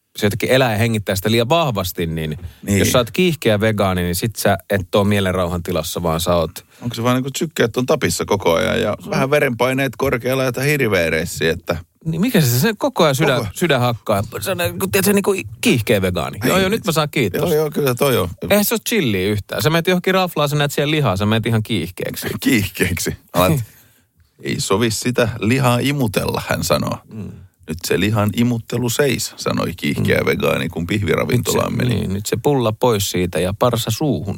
se jotenkin elää ja hengittää sitä liian vahvasti, niin, Niin. jos sä oot kiihkeä vegaani, niin sit sä et oo mielenrauhan tilassa, vaan sä oot... Onko se vaan niin kuin sykkeet on tapissa koko ajan ja vähän verenpaineet korkealla ja hirveä reissi, että... Niin mikä se, se koko ajan sydän, Koko. sydän hakkaa. Se on tiedätkö, niin kuin kiihkeä vegaani. Joo, joo, nyt mä saan kiitos. Joo, joo, kyllä toi on. Eihän se ole chilliä yhtään. Sä menet johonkin raflaan, sä näet siellä lihaa, sä menet ihan kiihkeäksi. Kiihkeäksi. Alat, ei sovi sitä lihaa imutella, hän sanoo. Mm. Nyt se lihan imuttelu seis, sanoi kiihkeä mm. vegaani, kun pihviravintolaan meni. Niin, nyt se pulla pois siitä ja parsa suuhun.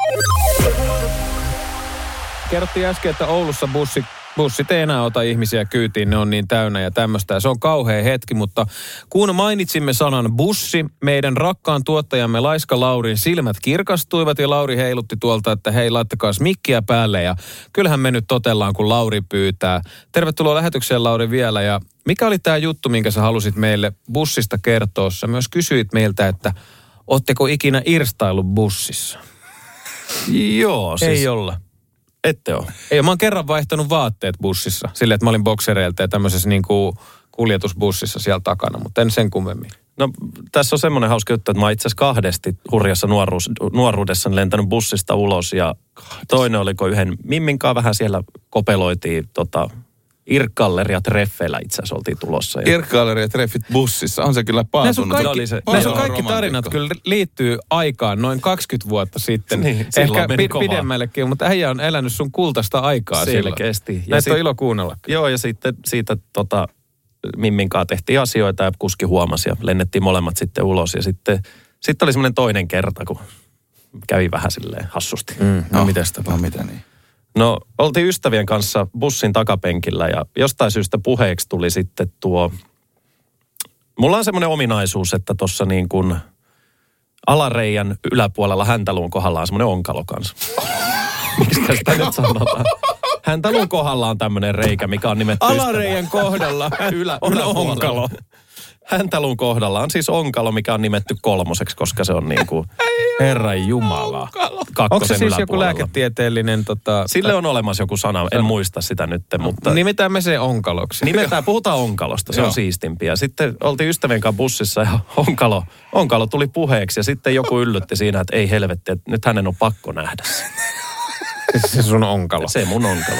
Kerrottiin äsken, että Oulussa bussi, bussit ei enää ota ihmisiä kyytiin, ne on niin täynnä ja tämmöistä. Ja se on kauhea hetki, mutta kun mainitsimme sanan bussi, meidän rakkaan tuottajamme Laiska Laurin silmät kirkastuivat ja Lauri heilutti tuolta, että hei, laittakaa mikkiä päälle. Ja kyllähän me nyt totellaan, kun Lauri pyytää. Tervetuloa lähetykseen, Lauri, vielä. Ja mikä oli tämä juttu, minkä sä halusit meille bussista kertoa? Sä myös kysyit meiltä, että ootteko ikinä irstaillut bussissa? Joo, siis Ei olla. ette ole. Ei, mä oon kerran vaihtanut vaatteet bussissa. Silleen, että mä olin boksereilta ja tämmöisessä niin kuin kuljetusbussissa siellä takana, mutta en sen kummemmin. No tässä on semmoinen hauska juttu, että mä itse asiassa kahdesti hurjassa nuoruus, nuoruudessani lentänyt bussista ulos ja toinen oliko yhden Mimminkaan vähän siellä kopeloitiin tota, Irk-galleria treffeillä itse asiassa oltiin tulossa. Ja... Irk-galleria treffit bussissa, on se kyllä paatunut. Nämä sun oli se- kaikki, joo, kaikki tarinat kyllä liittyy aikaan noin kaksikymmentä vuotta sitten. Niin, silloin ehkä meni pi- kovaa. pidemmällekin, mutta äijä on elänyt sun kultaista aikaa Selkeästi. silloin. Ja Näitä sit- on ilo kuunnella. Joo, ja sitten siitä tota, Mimminkaan tehtiin asioita ja kuski huomasi ja lennettiin molemmat sitten ulos. Ja sitten, sitten oli semmoinen toinen kerta, kun kävi vähän silleen hassusti. Mm, no, No, mitäs tapahtuu? No mitä niin? No, oltiin ystävien kanssa bussin takapenkillä ja jostain syystä puheeksi tuli sitten tuo... Mulla on semmoinen ominaisuus, että tuossa niin kuin alareijän yläpuolella häntäluun kohdalla on semmoinen onkalo kanssa. Miksikä sitä nyt sanotaan? Häntäluun kohdalla on tämmöinen reikä, mikä on nimetty... Alareijän kohdalla Ylä, on yläpuolella. onkalo. Häntäluun kohdalla on siis onkalo, mikä on nimetty kolmoseksi, koska se on niin kuin Herran Jumala. kakkosen Onko se siis joku yläpuolella. lääketieteellinen... Tota, Sille on olemassa joku sana, en muista sitä nyt, mutta... Nimetään me se onkaloksi. Nimetään, puhutaan onkalosta, se Joo. on siistimpiä. Sitten oltiin ystävien kanssa bussissa ja onkalo, onkalo tuli puheeksi ja sitten joku yllytti siinä, että ei helvetti, että nyt hänen on pakko nähdä se. Se sun onkalo. Se mun onkalo.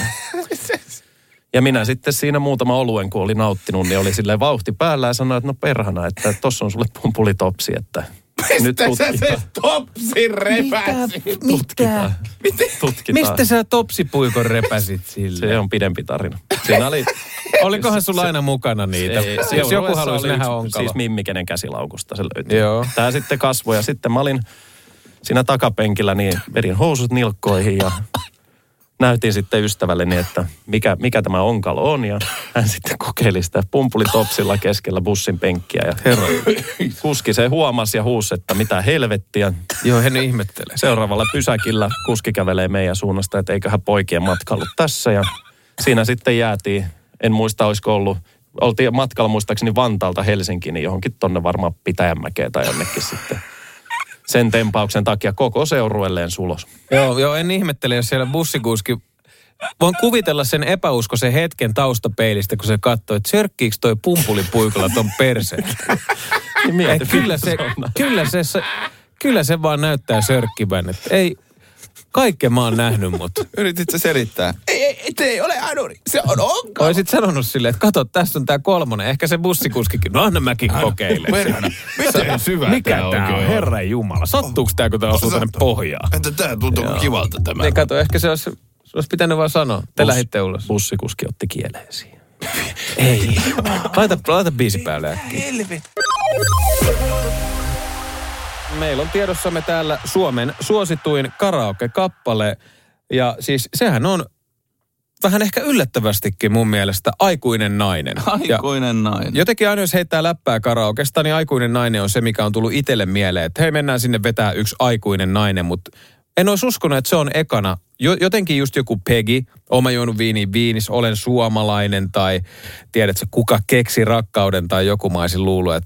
Ja minä sitten siinä muutama oluen, kun oli nauttinut, niin oli silleen vauhti päällä ja sanoi, että no perhana, että tossa on sulle pumpulitopsi, että nyt tutkitaan. topsin repäsi? Tutkitaan. Tutkitaan. Mistä sä topsipuikon repäsit sille? Se on pidempi tarina. Siinä oli... Olikohan sulla aina mukana niitä? Ei, Jos joku seurueessa haluaisi oli nähdä yksi- onkalo. Siis Mimmi, kenen käsilaukusta se löytyi. Joo. Tää sitten kasvoi ja sitten mä olin siinä takapenkillä, niin vedin housut nilkkoihin ja näytin sitten ystävälleni, että mikä, mikä tämä onkalo on. Ja hän sitten kokeili sitä pumpulitopsilla keskellä bussin penkkiä. Ja herra, kuski se huomasi ja huusi, että mitä helvettiä. Joo, hän ihmettelee. Seuraavalla pysäkillä kuski kävelee meidän suunnasta, että eiköhän poikien matka ollut tässä. Ja siinä sitten jäätiin, en muista olisiko ollut, oltiin matkalla muistaakseni Vantaalta Helsinkiin, niin johonkin tonne varmaan Pitäjänmäkeen tai jonnekin sitten. Sen tempauksen takia koko seurueelleen sulos. Joo, joo, en ihmettele, jos siellä bussikuski... Voin kuvitella sen epäuskoisen hetken taustapeilistä, kun se katsoi, että sörkkiikö toi pumpulipuikolla ton perse. Niin mieti, Et kyllä, se, kyllä, se, se, kyllä se vaan näyttää sörkkivän. Että ei, kaikkea mä oon nähnyt, mutta... Yritit sä selittää? Ei, ei, ei, ei ole Anuri, se on onkalo. Oisit sanonut silleen, että kato, tässä on tää kolmonen. Ehkä se bussikuskikin. No anna mäkin kokeilen. Perhana, miten syvä Mikä tää tää on, oikein on? Herran Jumala? Sattuuko tää, kun tää osuu tänne pohjaan? Entä tää tuntuu kivalta tämä? Niin kato, ehkä se olisi, se olisi pitänyt vaan sanoa. Te Bus- lähditte ulos. Bussikuski otti kieleen siihen. Ei. Laita, laita biisi päälle äkkiä. Meillä on tiedossamme täällä Suomen suosituin karaoke-kappale. Ja siis sehän on vähän ehkä yllättävästikin mun mielestä aikuinen nainen. Ja Aikuinen nainen. jotenkin aina jos heittää läppää karaokesta, niin aikuinen nainen on se, mikä on tullut itselle mieleen. Että hei, mennään sinne vetää yksi aikuinen nainen, mutta en olisi uskonut, että se on ekana. Jo, jotenkin just joku Peggy, oma juonut viiniin viinis, olen suomalainen tai tiedätkö, kuka keksi rakkauden tai joku mä olisin luullut, että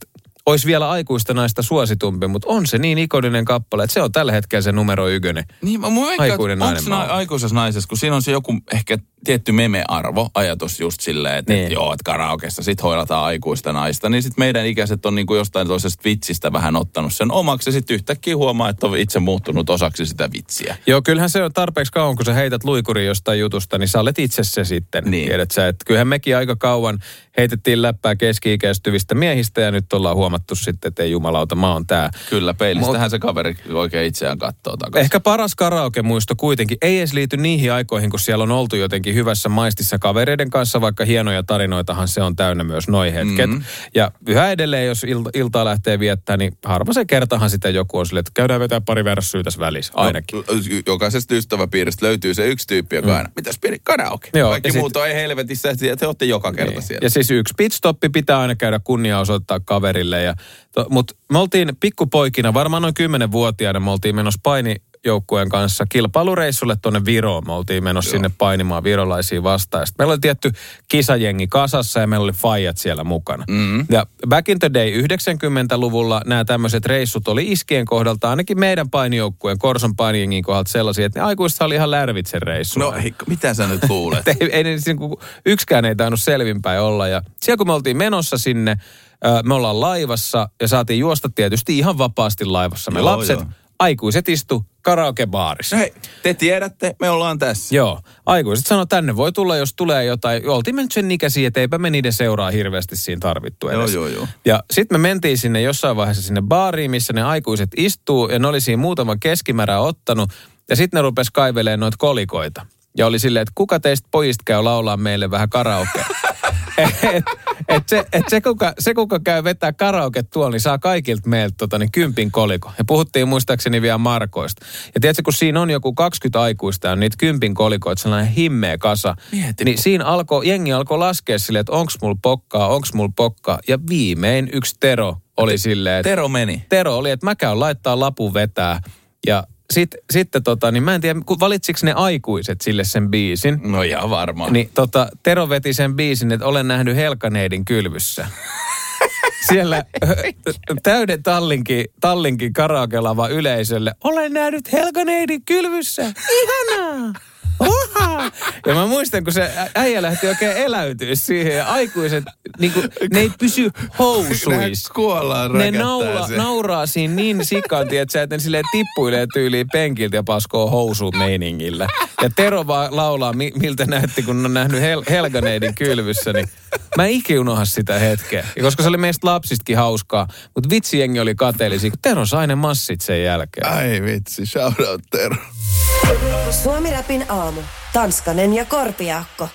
olisi vielä aikuista naista suositumpi, mutta on se niin ikoninen kappale, että se on tällä hetkellä se numero ykkönen. Niin, mä muun Aikuinen nainen. onko na- aikuisessa naisessa, kun siinä on se joku ehkä tietty meme-arvo, ajatus just silleen, että Niin. et joo, että karaokeessa sit hoidataan aikuista naista, niin sitten meidän ikäiset on niinku jostain toisesta vitsistä vähän ottanut sen omaksi, ja sitten yhtäkkiä huomaa, että on itse muuttunut osaksi sitä vitsiä. Joo, kyllähän se on tarpeeksi kauan, kun sä heität luikurin jostain jutusta, niin sä olet itse se sitten. Niin. Tiedät sä, että kyllähän mekin aika kauan heitettiin läppää keski-ikäistyvistä miehistä, ja nyt ollaan huomattu sitten, että ei jumalauta, mä oon tää. Kyllä, peilistähän se kaveri oikein itseään katsoo takaisin. Ehkä paras karaoke-muisto kuitenkin ei edes liity niihin aikoihin, kun siellä on oltu jotenkin hyvässä maistissa kavereiden kanssa, vaikka hienoja tarinoitahan se on täynnä myös noi hetket. Mm-hmm. Ja yhä edelleen, jos ilta, iltaa lähtee viettää, niin harva se kertahan sitä joku on silleen, että käydään vetää pari värssyyä tässä välissä, ainakin. No, jokaisesta ystäväpiiristä löytyy se yksi tyyppi, joka mm. aina, mitäs pieni karaoke? Joo, Kaikki sit, muut on ei helvetissä, että te olette joka kerta niin. siellä. Ja siis yksi pitstoppi pitää aina käydä kunnia osoittaa kaverille. Ja, to, mutta me oltiin pikkupoikina, varmaan noin kymmenvuotiaana, me oltiin menossa painijoukkueen kanssa kilpailureissulle tuonne Viroon. Me oltiin menossa Joo. sinne painimaan virolaisia vastaan. Sitten meillä oli tietty kisajengi kasassa ja meillä oli faijat siellä mukana. Mm-hmm. Ja back in the day yhdeksänkymmentäluvulla nämä tämmöiset reissut oli iskien kohdalta, ainakin meidän painijoukkueen, Korson painijengin kohdalta sellaisia, että ne aikuista oli ihan lärvitsen reissu. No hei, mitä sä nyt luulet? ei, ei, ei, yksikään ei tainnut selvinpäin olla. Ja siellä kun me oltiin menossa sinne, me ollaan laivassa ja saatiin juosta tietysti ihan vapaasti laivassa. Me joo, lapset, joo. aikuiset istu karaokebaarissa. No hei, te tiedätte, me ollaan tässä. Joo, aikuiset sanoi, tänne voi tulla, jos tulee jotain. Oltiin me nyt sen ikäisiä, että eipä me niiden seuraa hirveästi siinä tarvittu edes. Joo, joo, joo. Ja sitten me mentiin sinne jossain vaiheessa sinne baariin, missä ne aikuiset istuu ja ne oli siinä muutaman keskimärän ottanut. Ja sitten ne rupesi kaivelemaan noita kolikoita. Ja oli silleen, että kuka teistä pojista käy laulaa meille vähän karaokea. et, et se, et se, kuka, se, kuka käy vetää karaoke tuolla, niin saa kaikilta meiltä tota, niin kympin koliko. Ja puhuttiin muistaakseni vielä markoista. Ja tiedätkö, kun siinä on joku kaksikymmentä aikuista ja niitä kympin kolikoita, sellainen himmeä kasa. Mieti, niin siinä alkoi, jengi alkoi laskea silleen, että onks mulla pokkaa, onks mulla pokkaa. Ja viimein yksi Tero oli Te, silleen, että... Tero meni. Tero oli, että mä käyn laittaa lapun vetää. Ja Sitten, sitten tota, niin mä en tiedä, valitsiko ne aikuiset sille sen biisin. No ihan varmaan. Niin tota, Tero veti sen biisin, että olen nähnyt Helkaneidin kylvyssä. Siellä täyden tallinkin, tallinkin karaokelava yleisölle. Olen nähnyt Helkaneidin kylvyssä. Ihanaa! Oha! Ja mä muistan, kun se äijä lähti oikein eläytyä siihen ja aikuiset, niin kuin, ne ei pysy housuissa. Ne naula, nauraa siinä niin sikaan, että ne silleen tippuilee tyyliin penkiltä ja paskoo housut meiningillä. Ja Tero vaan laulaa, miltä näytti, kun on nähnyt Hel- Helganeidin kylvyssä, niin mä ikinä unohda sitä hetkeä. Ja koska se oli meistä lapsistakin hauskaa, mutta vitsijengi oli kateellisia, kun Tero sai ne massit sen jälkeen. Ai vitsi, shout out Tero. Suomi Rapin aamu. Tanskanen ja Korpiaakko.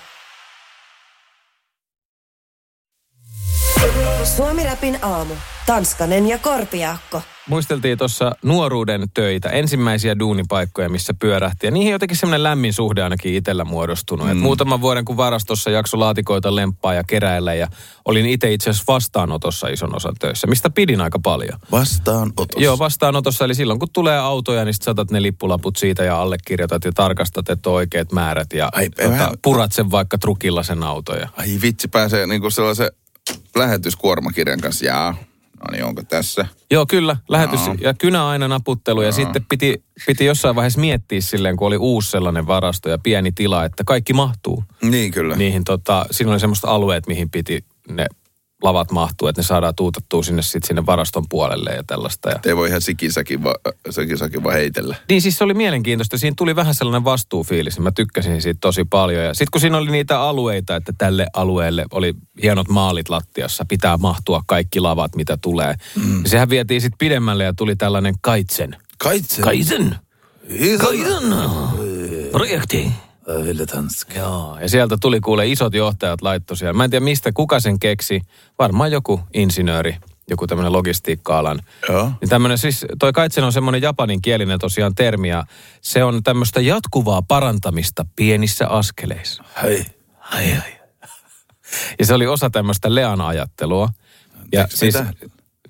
Suomi Rapin aamu. Tanskanen ja Korpiaakko. Muisteltiin tuossa nuoruuden töitä, ensimmäisiä duunipaikkoja, missä pyörähti. Ja niihin jotenkin semmoinen lämmin suhde ainakin itsellä muodostunut. Mm. Et muutaman vuoden, kun varastossa jakso laatikoita lemppaa ja keräillä. Ja olin itse itse asiassa vastaanotossa ison osan töissä, mistä pidin aika paljon. Vastaanotossa? Joo, vastaanotossa. Eli silloin, kun tulee autoja, niin sitten saatat ne lippulaput siitä ja allekirjoitat ja tarkastat, että on oikeat määrät. Ja Ai, tota, vähän... purat sen vaikka trukilla sen autoja. Ai vitsi, pääsee niinku sellaisen lähetyskuormakirjan kanssa. Jaa. No niin, onko tässä? Joo, kyllä. Lähetys no. ja kynä aina naputtelu. No. Ja sitten piti, piti jossain vaiheessa miettiä silleen, kun oli uusi sellainen varasto ja pieni tila, että kaikki mahtuu. Niin, kyllä. Niihin tota, siinä oli semmoista alueet, mihin piti ne lavat mahtuu, että ne saadaan tuutattua sinne sitten sinne varaston puolelle ja tällaista. Ja... Ei voi ihan sikinsäkin va, sikinsäkin vaan heitellä. Niin siis se oli mielenkiintoista. Siinä tuli vähän sellainen vastuufiilis. Mä tykkäsin siitä tosi paljon. Ja sitten kun siinä oli niitä alueita, että tälle alueelle oli hienot maalit lattiassa, pitää mahtua kaikki lavat, mitä tulee. Mm. Ja sehän vietiin sitten pidemmälle ja tuli tällainen Kaitsen. Kaitsen? Kaitsen! Kaitsen! Projekti! Joo, ja sieltä tuli kuule isot johtajat laittoi siellä. Mä en tiedä mistä, kuka sen keksi. Varmaan joku insinööri, joku tämmöinen logistiikka-alan. Joo. Niin tämmöinen siis, toi Kaitsen on semmoinen japaninkielinen tosiaan termi ja se on tämmöistä jatkuvaa parantamista pienissä askeleissa. Hei. Ai, ai. Ja se oli osa tämmöistä Lean ajattelua. Ja Teekö siis, mitä?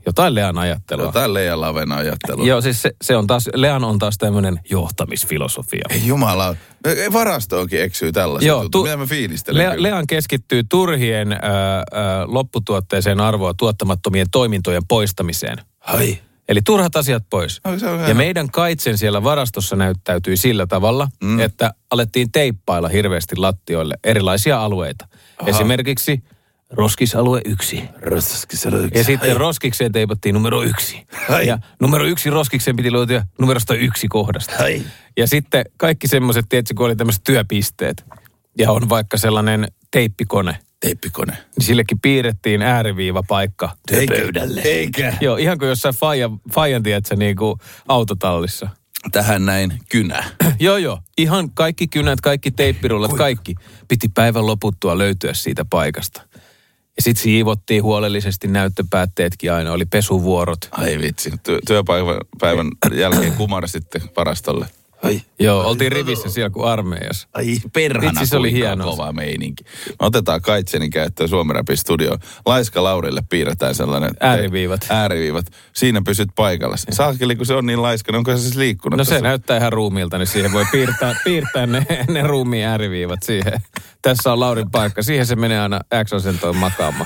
Jotain Lean ajattelua. Jotain Lean Laven ajattelua. Joo, siis se, se on taas, Lean on taas tämmöinen johtamisfilosofia. Ei jumala, varastoonkin eksyy tällaisia Joo, tuttuja. tu- Mitä mä fiilistelen Le- Lean keskittyy turhien ö, ö, lopputuotteeseen arvoa tuottamattomien toimintojen poistamiseen. Ai. Eli turhat asiat pois. No, se on ja hyvä. meidän kaitsen siellä varastossa näyttäytyi sillä tavalla, mm. että alettiin teippailla hirveästi lattioille erilaisia alueita. Aha. Esimerkiksi roskisalue yksi. Roskisalue yksi. Ja sitten roskikseen teipattiin numero yksi. Ai. Ja numero yksi roskikseen piti löytyä numerosta yksi kohdasta. Ai. Ja sitten kaikki semmoiset, tiedätkö, kun oli tämmöiset työpisteet. Ja on vaikka sellainen teippikone. Teippikone. Niin sillekin piirrettiin ääriviivapaikka työpöydälle. Eikä. Joo, ihan kuin jossain Fajan, Fajan tiedätkö, niin kuin autotallissa. Tähän näin kynä. Joo, joo. Ihan kaikki kynät, kaikki teippirullat, Kuinka? kaikki. Piti päivän loputtua löytyä siitä paikasta. Ja sitten siivottiin huolellisesti näyttöpäätteetkin aina, oli pesuvuorot. Ai vitsi, Ty- työpäivän päivän jälkeen kumara sitten varastolle. Ai. Joo, oltiin rivissä siellä kuin armeijassa. Ai perhana, Vitsi, se oli kuinka hienoa. kova meininki. Me otetaan Kaitsenin käyttöön Suomen Rapin studioon. Laiska Laurille piirretään sellainen... Ääriviivat. Ääriviivat. Siinä pysyt paikalla. Saakeli, kun se on niin laiska, niin onko se siis liikkunut? No se tässä? näyttää ihan ruumiilta, niin siihen voi piirtää, piirtää ne, ne ruumiin ääriviivat siihen. Tässä on Laurin paikka. Siihen se menee aina X-asentoon makaamaan.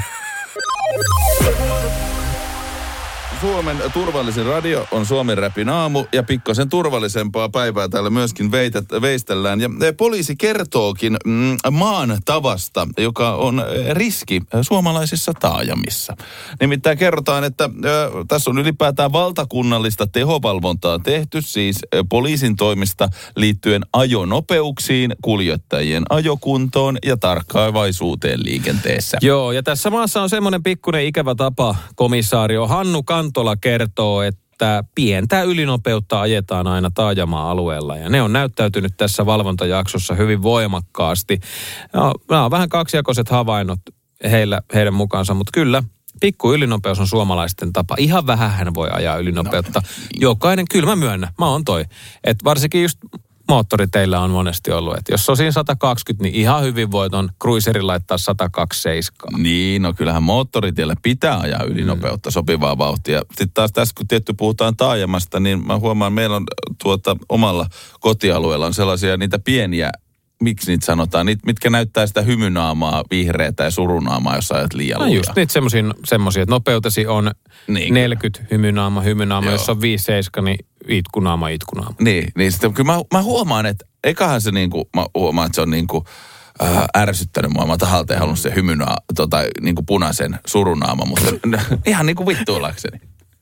Suomen turvallisin radio on Suomen Rapin aamu ja pikkasen turvallisempaa päivää täällä myöskin veität, veistellään. Ja poliisi kertookin mm, maan tavasta, joka on riski suomalaisissa taajamissa. Nimittäin kerrotaan, että äh, tässä on ylipäätään valtakunnallista tehovalvontaa tehty, siis äh, poliisin toimista liittyen ajonopeuksiin, kuljettajien ajokuntoon ja tarkkaavaisuuteen liikenteessä. Joo, ja tässä maassa on semmoinen pikkuinen ikävä tapa. Komissaario Hannu Kantola kertoo, että pientä ylinopeutta ajetaan aina taajama-alueella. Ja ne on näyttäytynyt tässä valvontajaksossa hyvin voimakkaasti. No, nämä on vähän kaksijakoiset havainnot heillä, heidän mukaansa, mutta kyllä pikku ylinopeus on suomalaisten tapa. Ihan vähähän voi ajaa ylinopeutta. No. Jokainen, kyllä mä myönnän, mä oon toi. Että varsinkin just moottoriteillä on monesti ollut, että jos on siinä sata kaksikymmentä, niin ihan hyvin voi ton cruiserin laittaa sata kaksikymmentäseitsemän. Niin, no kyllähän moottoritiellä pitää ajaa ylinopeutta, mm. sopivaa vauhtia. Sitten taas tässä, kun tietty puhutaan taajamasta, niin mä huomaan, meillä on tuota omalla kotialueella on sellaisia niitä pieniä, miksi niitä sanotaan, niitä, mitkä näyttää sitä hymynaamaa, vihreätä ja surunaamaa, jos ajat liian lujaa. No just niitä semmoisia, että nopeutesi on niin. neljäkymmentä hymynaama, hymynaama, Joo. jos on viisi seitsemän, niin itkunaama, itkunaama. Niin, niin sitten kyllä mä, mä huomaan, että ekahan se niinku, mä huomaan, että se on niinku äh, ärsyttänyt mua. Mä tahalteen halunnut se hymynaa, tota, niinku punaisen surunaama, mutta ihan niinku vittuillakseni.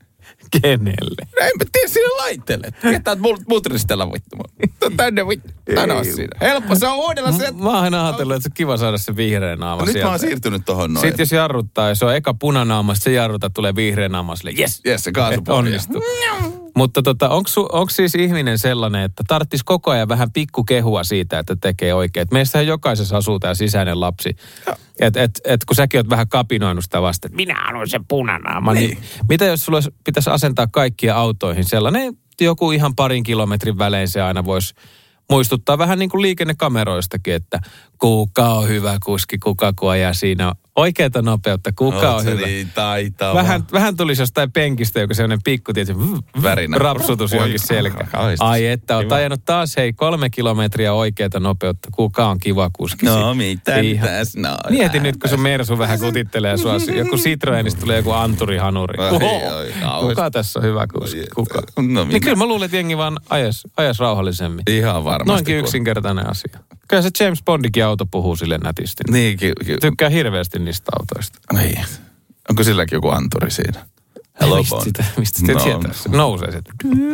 Kenelle? Enpä tiedä sinne laitteelle. Ketään mut, mut ristellä vittu. Tänne vittu. Tänne on siinä. Helppo, se on uudella se. Mä oon aina ajatellut, että se on kiva saada se vihreä naama No, nyt sieltä. mä oon siirtynyt tohon noin. Sitten jos jarruttaa, ja se on eka punanaama, sitten se jarruttaa, tulee vihreä naama, silleen yes, Yes, se kaasupohja. onnistuu. Mutta tota, onko siis ihminen sellainen, että tarvitsisi koko ajan vähän pikkukehua siitä, että tekee oikein? Et meistähän jokaisessa asuu tämä sisäinen lapsi. Että et, et, kun säkin oot vähän kapinoinut sitä vasta, että minä haluan sen punanaama. Niin. Niin, mitä jos sulla pitäisi asentaa kaikkia autoihin sellainen, joku ihan parin kilometrin välein se aina voisi muistuttaa vähän niin kuin liikennekameroistakin, että kuka on hyvä kuski, kuka kun ajaa siinä oikeata nopeutta, kuka Oot on se hyvä. niin taitava. Vähän, vähän tulisi jostain penkistä joku sellainen pikku, tietysti, Värinä. rapsutus johonkin selkään. Ai että, oot ajanut taas hei kolme kilometriä oikeata nopeutta, kuka on kiva kuski. No mitä tässä no. Mieti nyt, kun sun Mersu vähän kutittelee sua. Joku Citroenista tulee joku anturihanuri. Ai, ai, ai. Kuka tässä on hyvä kuski? Kuka? No minä. Niin kyllä mä luulen, että jengi vaan ajas, ajas rauhallisemmin. Ihan varmasti. Noinkin yksinkertainen asia. Kyllä se James Bondikin auto puhuu sille nätisti. Niin, ky- ky- Tykkää hirveästi niistä autoista. Niin. Onko silläkin joku anturi siinä? Hello mistä Bond. Sitä, mistä sitä No. tietää? Se nousee sieltä.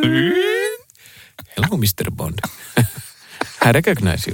Hello mister Bond. I recognize you.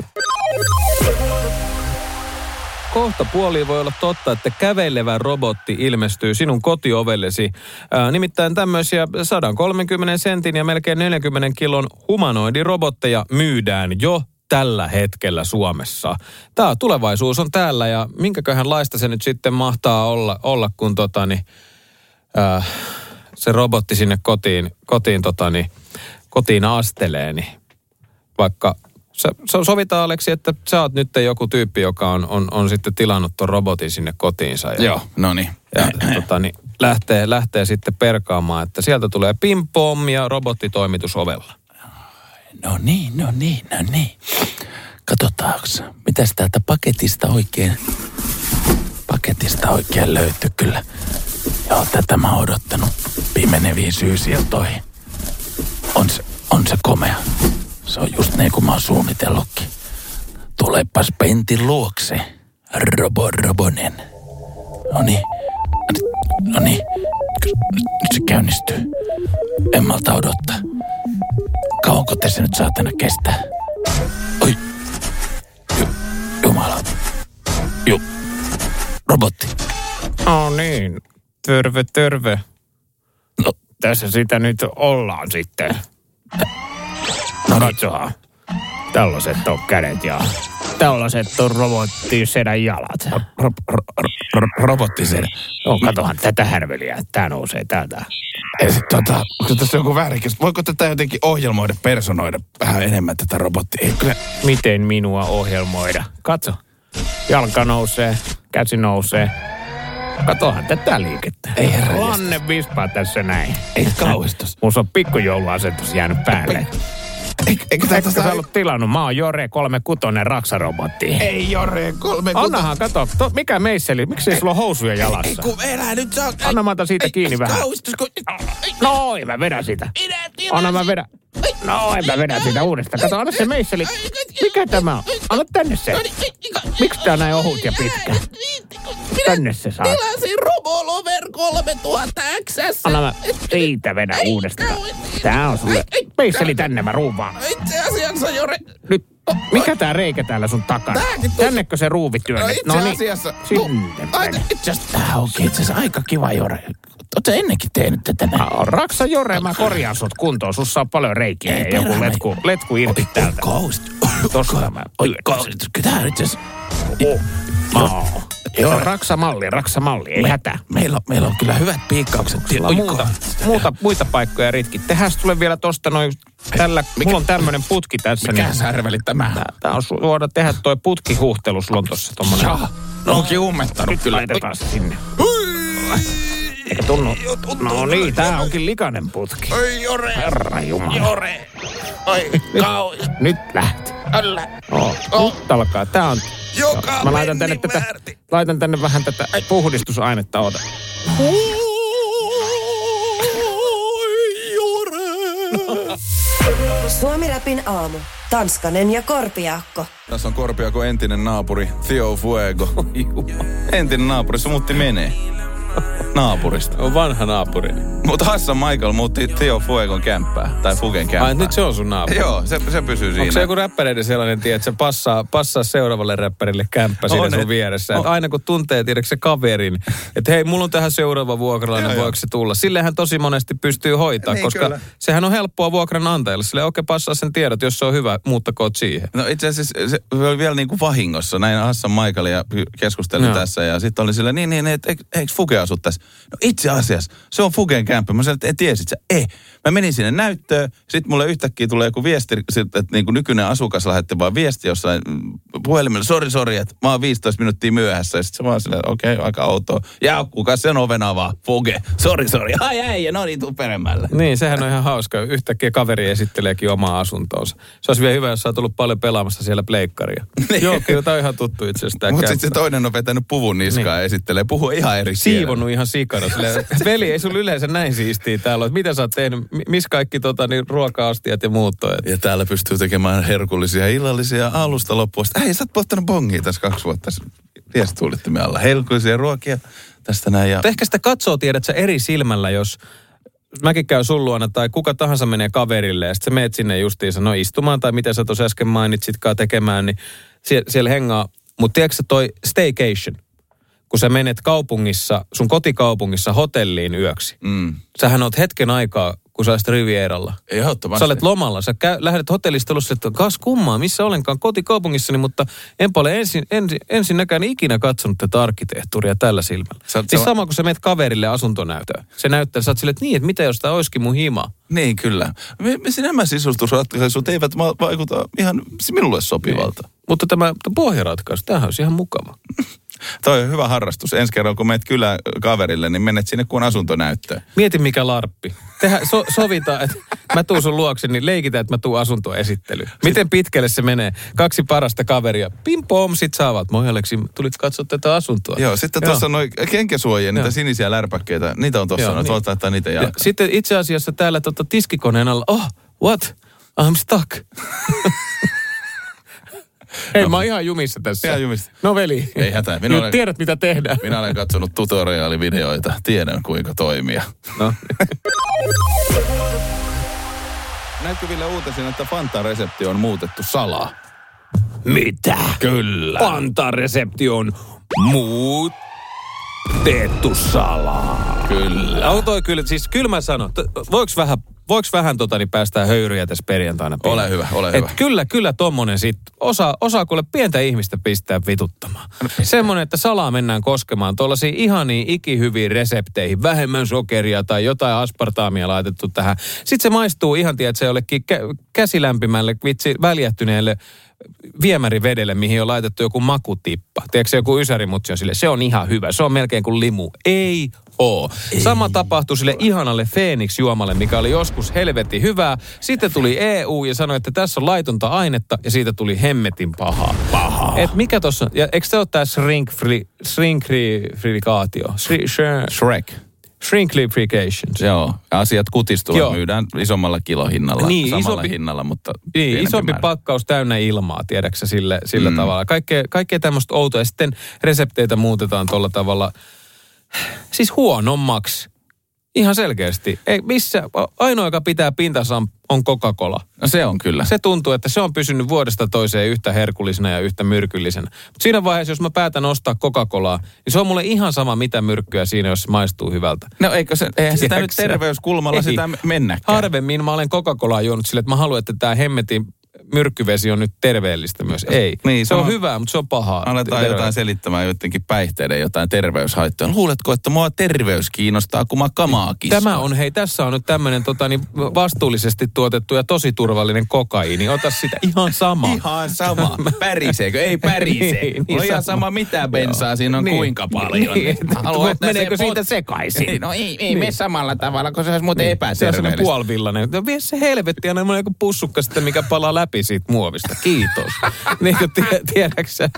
Kohta puoliin voi olla totta, että kävelevä robotti ilmestyy sinun kotiovellesi. Ää, nimittäin tämmöisiä sata kolmekymmentä sentin ja melkein neljänkymmenen kilon humanoidirobotteja myydään jo tällä hetkellä Suomessa. Tämä tulevaisuus on täällä ja minkäköhän laista se nyt sitten mahtaa olla, olla kun totani, ää, se robotti sinne kotiin, kotiin, totani, kotiin astelee. Niin vaikka se, se sovitaan, Aleksi, että sä oot nyt joku tyyppi, joka on, on, on sitten tilannut ton robotin sinne kotiinsa. Ja, Joo, no niin. ja totani, lähtee, lähtee sitten perkaamaan, että sieltä tulee pim-pom ja robottitoimitus ovella. No niin, no niin, no niin. Katsotaanko, mitäs täältä paketista oikein, paketista oikein löytyy kyllä. Joo, tätä mä oon odottanut pimeneviin syysiltoihin. On se, on se komea. Se on just niin kuin mä oon suunnitellutkin. Tulepas Pentin luokse, Robo Robonen. Noniin, noniin, nyt se käynnistyy. En malta odottaa. Kauanko te se nyt saatana kestää? Oi, Ju, jumala. Ju, robotti. No niin, terve, terve. No, Tässä sitä nyt ollaan sitten. No katsotaan. Tällaiset on kädet ja tällaiset on robottisedän jalat. ro, ro, ro, ro, robotti se. No katohan tätä härveliä, tää nousee täältä. Ja sit tota, onko tässä joku väärinkäs? Voiko tätä jotenkin ohjelmoida, personoida vähän enemmän tätä robottia? Ei kyllä. Miten minua ohjelmoida? Katso. Jalka nousee, käsi nousee. Katohan tätä liikettä. Ei herra Lanne vispaa tässä näin. Ei kauhistus. Mulla on pikkujouluasetus jäänyt päälle. Eikö, eikö Eikö sä ollut tilannut? Mä oon Jore kolmekuusi raksarobotti. Ei Jore, kolme Annahan, kato. To, mikä meisseli? Miksi ei sulla ole housuja jalassa? Ei kun elää nyt saa. Anna mä otan siitä ei, kiinni ei, vähän. Kauhistus, kun... No, en mä vedä sitä. Anna mä vedä. No, en mä vedä sitä uudestaan. Kato, anna se meisseli. Mikä tämä on? Anna tänne se. Miksi tää on näin ohut ja pitkä? Tänne se saa. Tilasin Robolover kolmetuhatta X S. Anna mä siitä vedä uudestaan. Tää on sulle. Meisseli tänne mä ruuvaan. Itse asiassa Jore... Nyt, mikä tää reikä täällä sun takana? Tännekö se ruuvi työnnät? No itse asiassa... Sinne. Aina, itse asiassa... Tää onkin itse asiassa aika kiva Jore. Ootko ennenkin tehnyt tätä näin? Raksa Jore, mä korjaan sut kuntoon. Sussa on paljon reikiä ja joku letku, letku irti täältä. Kauhistus. Tossa mä Oi, kauhistus. Kyllä tää on itse asiassa... Oh. Joo, raksamalli, raksamalli, ei hätä. Meillä on, meillä on kyllä hyvät piikkaukset. Oi, muuta, muuta, muita paikkoja ritki. Tehdään tulee vielä tosta noin, tällä, mulla on tämmönen putki tässä. Mikä niin, särveli tämä? tää, tää on suoda tehdä toi putkihuhtelu, sulla on tossa tommonen. Jaa, no onkin ummettanut Nyt kyllä. laitetaan se sinne. Eikä tunnu. No niin, tää onkin likainen putki. Oi Jore. Herra Jumala. Jore. Oi, kauhi. Nyt lähti. Ällä. Oh, nyt alkaa. Tää on... Joka Mä laitan tänne, tätä, laitan tänne vähän tätä puhdistusainetta, oota. Suomi-räpin aamu. Tanskanen ja Korpiaakko. Tässä on Korpiaakko entinen naapuri Theo Fuego. Entinen naapuri, se muutti menee. Naapurista. On vanha naapuri. Mutta Hassan Michael muutti Theo Fuegon kämppää. Tai Fugen kämppää. Ai nyt se on sun naapuri. Joo, se, se pysyy siinä. Onko se joku räppäreiden sellainen, tie, että se passaa, passaa seuraavalle räppärille kämppä siinä On, sun et- vieressä? on. Että aina kun tuntee, tiedätkö se kaverin, että hei, mulla on tähän seuraava vuokralainen, Joo, voiko se tulla? Sillehän tosi monesti pystyy hoitaa, Niin, koska kyllä. sehän on helppoa vuokranantajalle. Sille okei, passaa sen tiedot, jos se on hyvä, muuttakoot siihen. No itse asiassa se oli vielä niin kuin vahingossa. Näin Hassan Michaelia keskustelin Joo. tässä ja sitten oli sillä niin, niin, että eikö Fuge asu tässä? No itse asiassa, se on Fugen kämppä. Mä sanoin, että tiesit sä? Ei. Mä menin sinne näyttöön, sitten mulle yhtäkkiä tulee joku viesti, että niin kuin nykyinen asukas lähetti vaan viesti jossain puhelimella. Sori, sori, että mä oon viisitoista minuuttia myöhässä. Ja sitten se vaan silleen, okei, okay, aika outoa. Ja kuka sen oven avaa? Fuge. Sori, sori. Ai äijä, no niin, tuu peremmälle. Niin, sehän on ihan hauska. Yhtäkkiä kaveri esitteleekin omaa asuntoonsa. Se olisi vielä hyvä, jos sä oot tullut paljon pelaamassa siellä pleikkaria. Niin. Joo, kyllä tämä on ihan tuttu itse asiassa tää Mutta sitten se kämppä. toinen on vetänyt puvun niskaan Niin. ja esittelee. Puhuu ihan eri kielellä. Siivonnut ihan sikana. Silleen, veli, ei sulla yleensä näin siistiä täällä ole. Mitä sä oot tehnyt? Mi- Missä kaikki tota, niin, ruoka-astiat ja muut on? Ja täällä pystyy tekemään herkullisia illallisia alusta loppuun. Ei, sä oot polttanut bongia tässä kaksi vuotta viesituulittimien alla. Herkullisia ruokia tästä näin. Ja... Mutta ehkä sitä katsoo, tiedät sä eri silmällä, jos mäkin käyn sun luona tai kuka tahansa menee kaverille ja sitten sä meet sinne justiinsa no istumaan tai mitä sä tuossa äsken mainitsitkaan tekemään, niin sie- siellä hengaa. Mutta tiedätkö sä toi staycation, kun sä menet kaupungissa, sun kotikaupungissa hotelliin yöksi. Mm. Sähän oot hetken aikaa, kun sä olisit Rivieralla. Ehdottomasti. Sä olet lomalla, sä käy, lähdet hotellistelussa, että kas kummaa, missä olenkaan kotikaupungissani, mutta enpä ole ensin, ensin, ensinnäkään ikinä katsonut tätä arkkitehtuuria tällä silmällä. Sä, Siis sä, sama kuin sä menet kaverille asuntonäyttöön. Se näyttää, sä oot silleen, että niin, että mitä jos tää olisikin mun hima. Niin, kyllä. Me, me nämä sisustusratkaisut eivät ma- vaikuta ihan minulle sopivalta. Mutta tämä, tämä pohjaratkaisu, tämähän olisi ihan mukava. Toi on hyvä harrastus. Ensi kerralla, kun menet kylään kaverille, niin menet sinne kun asuntonäyttöön. Mieti mikä larppi. Tehdään, so, sovitaan, että mä tuun sun luokse, niin leikitään, että mä tuun asuntoesittelyyn. Miten pitkälle se menee? Kaksi parasta kaveria. Pim pom, sit saavat. Moi Aleksi, tulit katsoa tätä asuntoa. Joo, sitten tuossa on noin kenkäsuojia, niitä sinisiä lärpäkkeitä. Niitä on tuossa, niin. Voit laittaa niitä jalkaan. Sitten itse asiassa täällä tota, tiskikoneen alla, oh, what? I'm stuck. Hei, no, mä oon ihan jumissa tässä. Ihan jumissa. No veli, ei hätää. Nyt olen, tiedät mitä tehdään. Minä olen katsonut tutoriaalivideoita. Tiedän kuinka toimia. No. Näetkö Ville uutisen, että Fanta-resepti on muutettu salaa? Mitä? Kyllä. Fanta-resepti on muutettu salaa. Kyllä. On toi kyllä, siis kyllä mä sanon, voiko vähän, voiko vähän tota, niin päästää höyryjä tässä perjantaina? Ole pian. hyvä, ole Et hyvä. Kyllä, kyllä tommonen sit osaa, osaa kuule pientä ihmistä pistää vituttamaan. Semmonen, että salaa mennään koskemaan tuollaisiin ihaniin ikihyviin resepteihin, vähemmän sokeria tai jotain aspartaamia laitettu tähän. Sitten se maistuu ihan, tiedät, se jollekin kä- käsilämpimälle, vitsi, väljähtyneelle viemärivedelle, mihin on laitettu joku makutippa. Tiedätkö se joku ysärimutsi on sille, se on ihan hyvä, se on melkein kuin limu. Ei oo. Ei. Sama tapahtui sille ihanalle Phoenix-juomalle, mikä oli joskus helvetin hyvää. Sitten tuli E U ja sanoi, että tässä on laitonta ainetta ja siitä tuli hemmetin pahaa. Pahaa. Et mikä tossa on, ja eikö se ole tää shrinkfrikaatio? Shrek. Shrinklifications. Joo, asiat kutistuvat, Joo. myydään isommalla kilohinnalla, niin, samalla isompi, hinnalla, mutta niin, isompi määrä. pakkaus täynnä ilmaa, tiedäksä, sille, sillä Mm. tavalla. Kaikkea, kaikkea tämmöistä outoa. Ja sitten resepteitä muutetaan tuolla tavalla, siis huonommaksi. Ihan selkeästi. Ei missä, ainoa, joka pitää pintansa on Coca-Cola. No se on kyllä. Se tuntuu, että se on pysynyt vuodesta toiseen yhtä herkullisena ja yhtä myrkyllisenä. Mutta siinä vaiheessa, jos mä päätän ostaa Coca-Colaa, niin se on mulle ihan sama, mitä myrkkyä siinä, jos se maistuu hyvältä. No eikö se, eihän sitä nyt terveyskulmalla Ei. sitä mennäkään. Harvemmin mä olen Coca-Colaa juonut sille, että mä haluan, että tämä hemmetin myrkkyvesi on nyt terveellistä myös. Ei. Niin, se on sama. hyvää, mutta se on pahaa. Aletaan Terve- jotain selittämään jotenkin päihteiden jotain terveyshaittoja. Luuletko, että mua terveys kiinnostaa, kun mä kamaa kiskoin? Tämä on, hei, tässä on nyt tämmöinen tota, niin vastuullisesti tuotettu ja tosi turvallinen kokaiini. Ota sitä ihan sama. Ihan sama. Päriseekö? Ei pärise. Niin, niin on ihan sama. sama mitä bensaa siinä on Niin. kuinka paljon. Niin. Haluan, että Meneekö se siitä pot- sekaisin? No ei, ei Niin. mene samalla tavalla, kun se olisi muuten Se on epäterveellistä. semmoinen puolivillainen. No, vie se helvetti, aina joku pussukka sitten, mikä palaa läpi siitä muovista. Kiitos. Niin kuin tie, tiedäksä.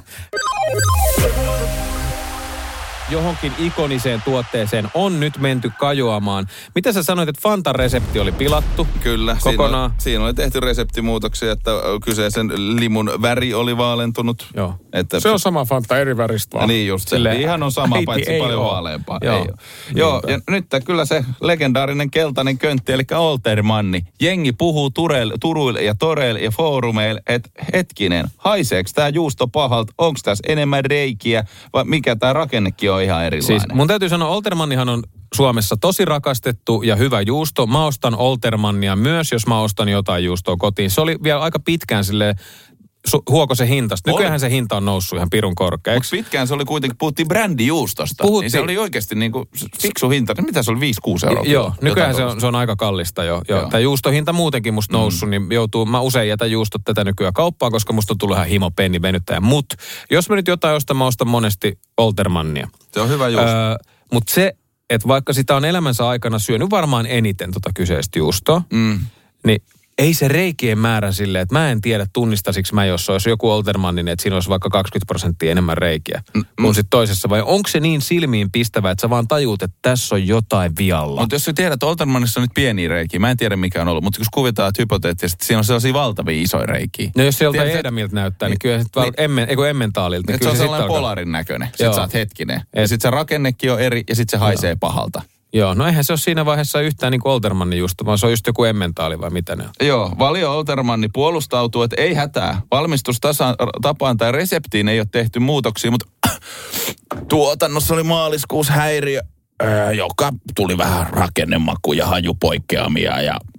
Johonkin ikoniseen tuotteeseen on nyt menty kajoamaan. Mitä sä sanoit, että Fantan resepti oli pilattu? Kyllä. Kokonaan. Siinä, siinä oli tehty reseptimuutoksia, että kyseisen limun väri oli vaalentunut. Joo. Että Se on sama Fanta eri väristä vaan. Niin just se. Silleen, Ihan on sama, äiti paitsi ei paljon oo. vaaleampaa. Joo. Ei oo. Joo, ja nyt kyllä se legendaarinen keltainen köntti, eli Oltermanni. Jengi puhuu turel, turuille ja toreille ja foorumeille, että hetkinen, haiseeko tämä juusto pahalta? Onko tässä enemmän reikiä vai mikä tämä rakennekin on ihan erilainen? Siis mun täytyy sanoa, Oltermannihan on Suomessa tosi rakastettu ja hyvä juusto. Mä ostan Oltermannia myös, jos mä ostan jotain juustoa kotiin. Se oli vielä aika pitkään silleen su- huokosen hintasta. Nykyään se hinta on noussut ihan pirun korkeaksi. Mutta pitkään se oli kuitenkin, puhuttiin brändijuustosta. Puhuttiin. Niin se oli oikeasti niinku fiksu hinta. Mitä se oli, viisi kuusi euroa? Joo, nykyään se on, se on aika kallista jo. jo. Tämä juustohinta muutenkin musta noussut, mm. niin joutuu, mä usein jätän juustot tätä nykyään kauppaan, koska musta on tullut ihan himo penni venyttäjä. Mut jos mä nyt jotain ostan, mä ostan monesti Oltermannia. Se on hyvä juusto. Öö, Mutta se, että vaikka sitä on elämänsä aikana syönyt varmaan eniten tota kyseistä juustoa, Mm. niin ei se reikien määrä silleen, että mä en tiedä tunnistasiksi mä, jos olisi joku Oltermannin, että siinä olisi vaikka kaksikymmentä prosenttia enemmän reikiä mm. kuin sitten toisessa. Vai onko se niin silmiin pistävä, että sä vaan tajuut, että tässä on jotain vialla? Mutta jos sä tiedät, että Oltermannissa on nyt pieniä reikiä, mä en tiedä mikä on ollut, mutta jos kuvitaan, että hypoteettisesti siinä on sellaisia valtavia isoja reikiä. No jos se joltain Tiedät, Edamilta näyttää, niin, niin- kyllä se niin- niin, emmen, eikö emmentaalilta. Niin Että se on kyllä sellainen sit alkaa- polarin näköinen. Sitten Joo. sä oot hetkinen. Ja sitten se rakennekin on eri ja sitten se haisee pahalta. Joo, no eihän se ole siinä vaiheessa yhtään niin kuin Oltermannin juusto, vaan se on just joku emmentaali vai mitä ne on. Joo, Valio Oltermanni puolustautuu, että ei hätää. Valmistustapaan tai reseptiin ei ole tehty muutoksia, mutta tuotannossa oli maaliskuussa häiriö, ää, joka tuli vähän rakennemaku ja hajupoikkeamia ja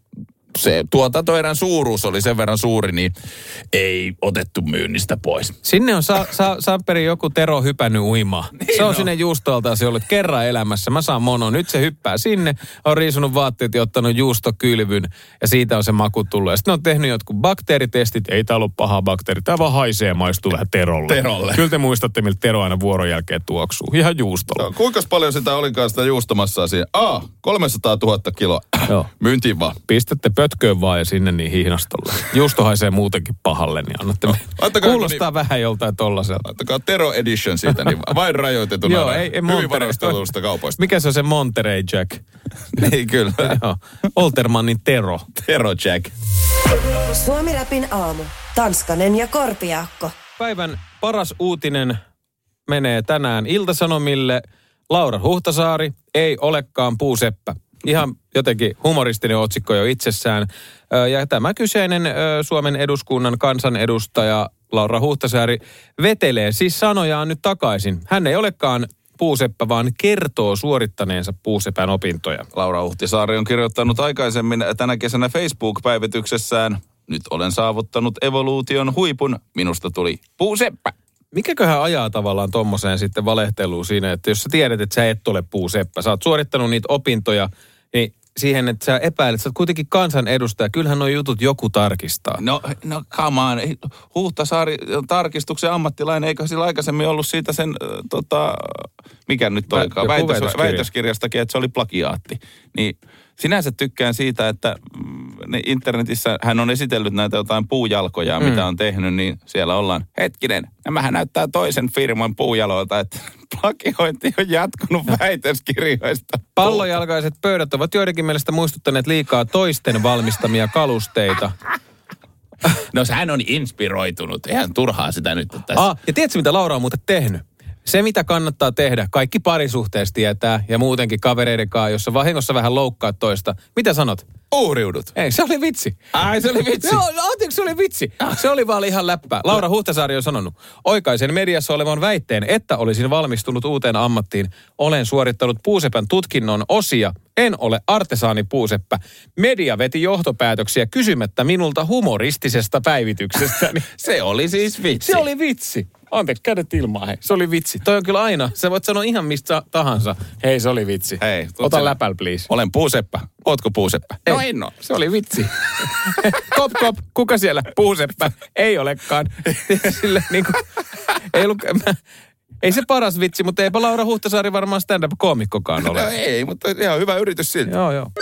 se tuotantoerän suuruus oli sen verran suuri, niin ei otettu myynnistä pois. Sinne on sa- sa- Samperi joku Tero hypännyt uimaan. Niin se on no. sinne juustoltaan se ollut kerran elämässä. Mä saan mono. Nyt se hyppää sinne, on riisunut vaatteet ja ottanut juustokylvyn ja siitä on se maku tullut. Ja sitten on tehnyt jotkut bakteeritestit. Ei täällä ole paha bakteeri. Tää vaan haisee ja maistuu vähän Terolle. Terolle. Kyllä te muistatte, miltä Tero aina vuoron jälkeen tuoksuu. Ihan juustolla. No, kuinka paljon sitä olikaan sitä juustomassaa siihen? A, kolmesataatuhatta kiloa. Joo. Myyntiin vaan. Pistätte pötköön vaan ja sinne niin hihnastolle. Juusto haisee muutenkin pahalle, niin annatte me. Antakaa Kuulostaa niin, vähän joltain tollaselta. Antakaa Tero Edition siitä, niin vain rajoitetuna. Joo, ei, ei hyvin Monterey. varastelusta kaupoista. Mikä se on se Monterey Jack? Niin kyllä. Joo. Oltermannin Tero. Tero Jack. Suomi Rapin aamu. Tanskanen ja Korpiaakko. Päivän paras uutinen menee tänään Ilta-Sanomille. Laura Huhtasaari ei olekaan puuseppä. Ihan jotenkin humoristinen otsikko jo itsessään. Ja tämä kyseinen Suomen eduskunnan kansanedustaja Laura Huhtasaari vetelee siis sanojaan nyt takaisin. Hän ei olekaan puuseppä, vaan kertoo suorittaneensa puusepän opintoja. Laura Huhtasaari on kirjoittanut aikaisemmin tänä kesänä Facebook-päivityksessään: nyt olen saavuttanut evoluution huipun, minusta tuli puuseppä. Mikäköhän ajaa tavallaan tommoseen sitten valehteluun siinä, että jos sä tiedät, että sä et ole puuseppä, sä oot suorittanut niitä opintoja, niin siihen, että sä epäilet, että sä oot kuitenkin kansanedustaja, kyllähän nuo jutut joku tarkistaa. No, no come on. Huhtasaari on tarkistuksen ammattilainen, eikö sillä aikaisemmin ollut siitä sen, äh, tota, mikä nyt olikaan, Väitös, väitöskirja. väitöskirjastakin, että se oli plagiaatti. Niin sinänsä tykkään siitä, että ne internetissä hän on esitellyt näitä jotain puujalkoja, mm. mitä on tehnyt, niin siellä ollaan, hetkinen, nämähän näyttää toisen firman puujaloilta, että plagiointi on jatkunut väitöskirjoista. Pallojalkaiset pöydät ovat joidenkin mielestä muistuttaneet liikaa toisten valmistamia kalusteita. No hän on inspiroitunut, eihän turhaa sitä nyt tässä. Ah, ja tiedätkö mitä Laura on muuten tehnyt? Se, mitä kannattaa tehdä, kaikki parisuhteessa tietää ja muutenkin kavereiden kanssa, jossa vahingossa vähän loukkaat toista. Mitä sanot? Uhriudut. Ei, se oli vitsi. Ai, se oli vitsi. Joo, anteeksi, se oli vitsi. Se oli vaan ihan läppää. Laura Huhtasaari on sanonut: oikaisen mediassa olevan väitteen, että olisin valmistunut uuteen ammattiin. Olen suorittanut puusepän tutkinnon osia. En ole artesaanipuuseppä. Media veti johtopäätöksiä kysymättä minulta humoristisesta päivityksestä. Se oli siis vitsi. Se oli vitsi. Anteeksi, kädet ilmaan, hei. Se oli vitsi. Toi on kyllä aina. Sä voit sanoa ihan mistä tahansa. Hei, se oli vitsi. Hei, ota sille. läpäl, please. Olen puuseppä. Ootko puuseppä? Ei. No en oo. Se oli vitsi. Kop, kop. Kuka siellä? Puuseppä. Ei olekaan. Sille niin kuin, ei, ollut, mä, ei se paras vitsi, mutta eipä Laura Huhtasaari varmaan stand-up-koomikkokaan ole. No ei, mutta ihan hyvä yritys silti. Joo, joo.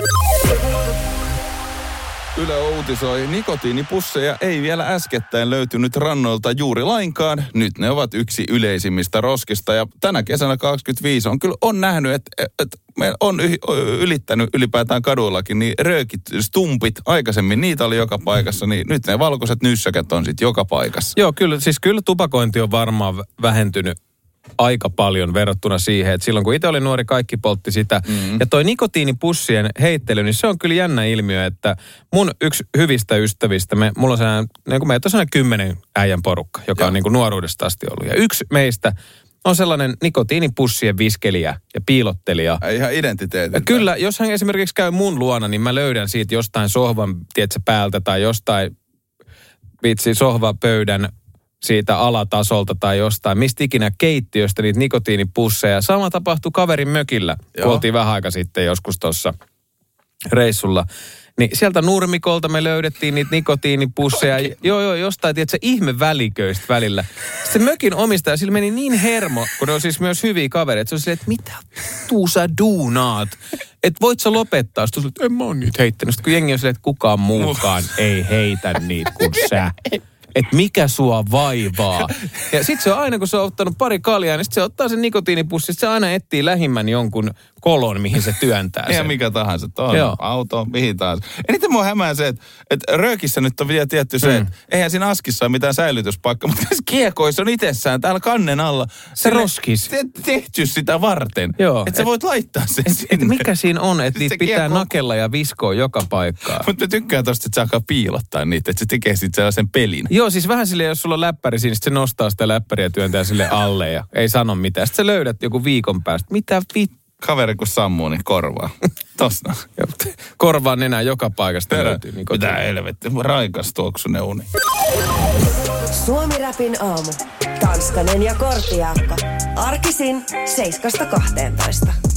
Yle uutisoi, nikotiinipusseja ei vielä äskettäin löytynyt rannoilta juuri lainkaan. Nyt ne ovat yksi yleisimmistä roskista ja tänä kesänä kaksikymmentäviisi on kyllä on nähnyt, että, että meillä on ylittänyt ylipäätään kaduillakin niin röökit, stumpit. Aikaisemmin niitä oli joka paikassa, niin nyt ne valkoiset nyssäkät on sitten joka paikassa. Joo, kyllä, siis kyllä tupakointi on varmaan vähentynyt aika paljon verrattuna siihen, että silloin kun itse oli nuori, kaikki poltti sitä. Mm-hmm. Ja toi nikotiinipussien heittely, niin se on kyllä jännä ilmiö, että mun yksi hyvistä ystävistä, me, mulla on sellainen, niin kuin meitä on sellainen kymmenen äijän porukka, joka Joo. on niin kuin nuoruudesta asti ollut. Ja yksi meistä on sellainen nikotiinipussien viskelijä ja piilottelija. Ihan identiteetin. Ja kyllä, jos hän esimerkiksi käy mun luona, niin mä löydän siitä jostain sohvan, tiedätkö, päältä tai jostain vitsi sohvapöydän siitä alatasolta tai jostain, mistä ikinä keittiöstä niitä nikotiinipusseja. Sama tapahtui kaverin mökillä, kun oltiin vähän aika sitten joskus tuossa reissulla. Niin sieltä nurmikolta me löydettiin niitä nikotiinipusseja. Okay. Joo, joo, jostain, tiedätkö, ihme väliköistä välillä. Sitten mökin omistaja, sillä meni niin hermo, kun ne on siis myös hyviä kavereita. Se on silleen, että mitä tuu sä duunaat? Että voit sä lopettaa? Sitten on, en mä oon niitä heittänyt. Sitten kun jengi on silleen, että kukaan muukaan ei heitä niitä kuin sä. Että mikä sua vaivaa. Ja sit se on aina, kun se on ottanut pari kaljaa, niin sit se ottaa sen nikotiinipussin, sit se aina etsii lähimmän jonkun kolon, mihin se työntää sen. Ihan mikä tahansa, tuohon auto, mihin tahansa. Eniten mua hämää se, että, että röökissä nyt on vielä tietty se, mm. että eihän siinä askissa ole mitään säilytyspaikkaa, mutta tässä kiekoissa on itsessään täällä kannen alla. Se roskis. Te, tehty sitä varten. Joo. Että sä voit laittaa sen et, sinne. Et mikä siinä on, että niitä pitää kiekko nakella ja viskoa joka paikkaan. Mutta mä tykkään tosta, että sä alkaa piilottaa niitä, että se tekee sitten sellaisen pelin. Joo, siis vähän silleen, jos sulla on läppäri siinä, sit se nostaa sitä läppäriä ja työntää sille alle ja ei sano mitään. Sitten sä löydät joku viikon päästä. Mitä vittu? Kaveri kun sammuu, niin korvaa. Tosna. Korvaan nenää joka paikasta Terä, löytyy. Niin mitä helvetti. Raikas tuoksunen uni. Suomi-räpin aamu. Tanskanen ja Korpiaakka. Arkisin seiskasta kahteentoista.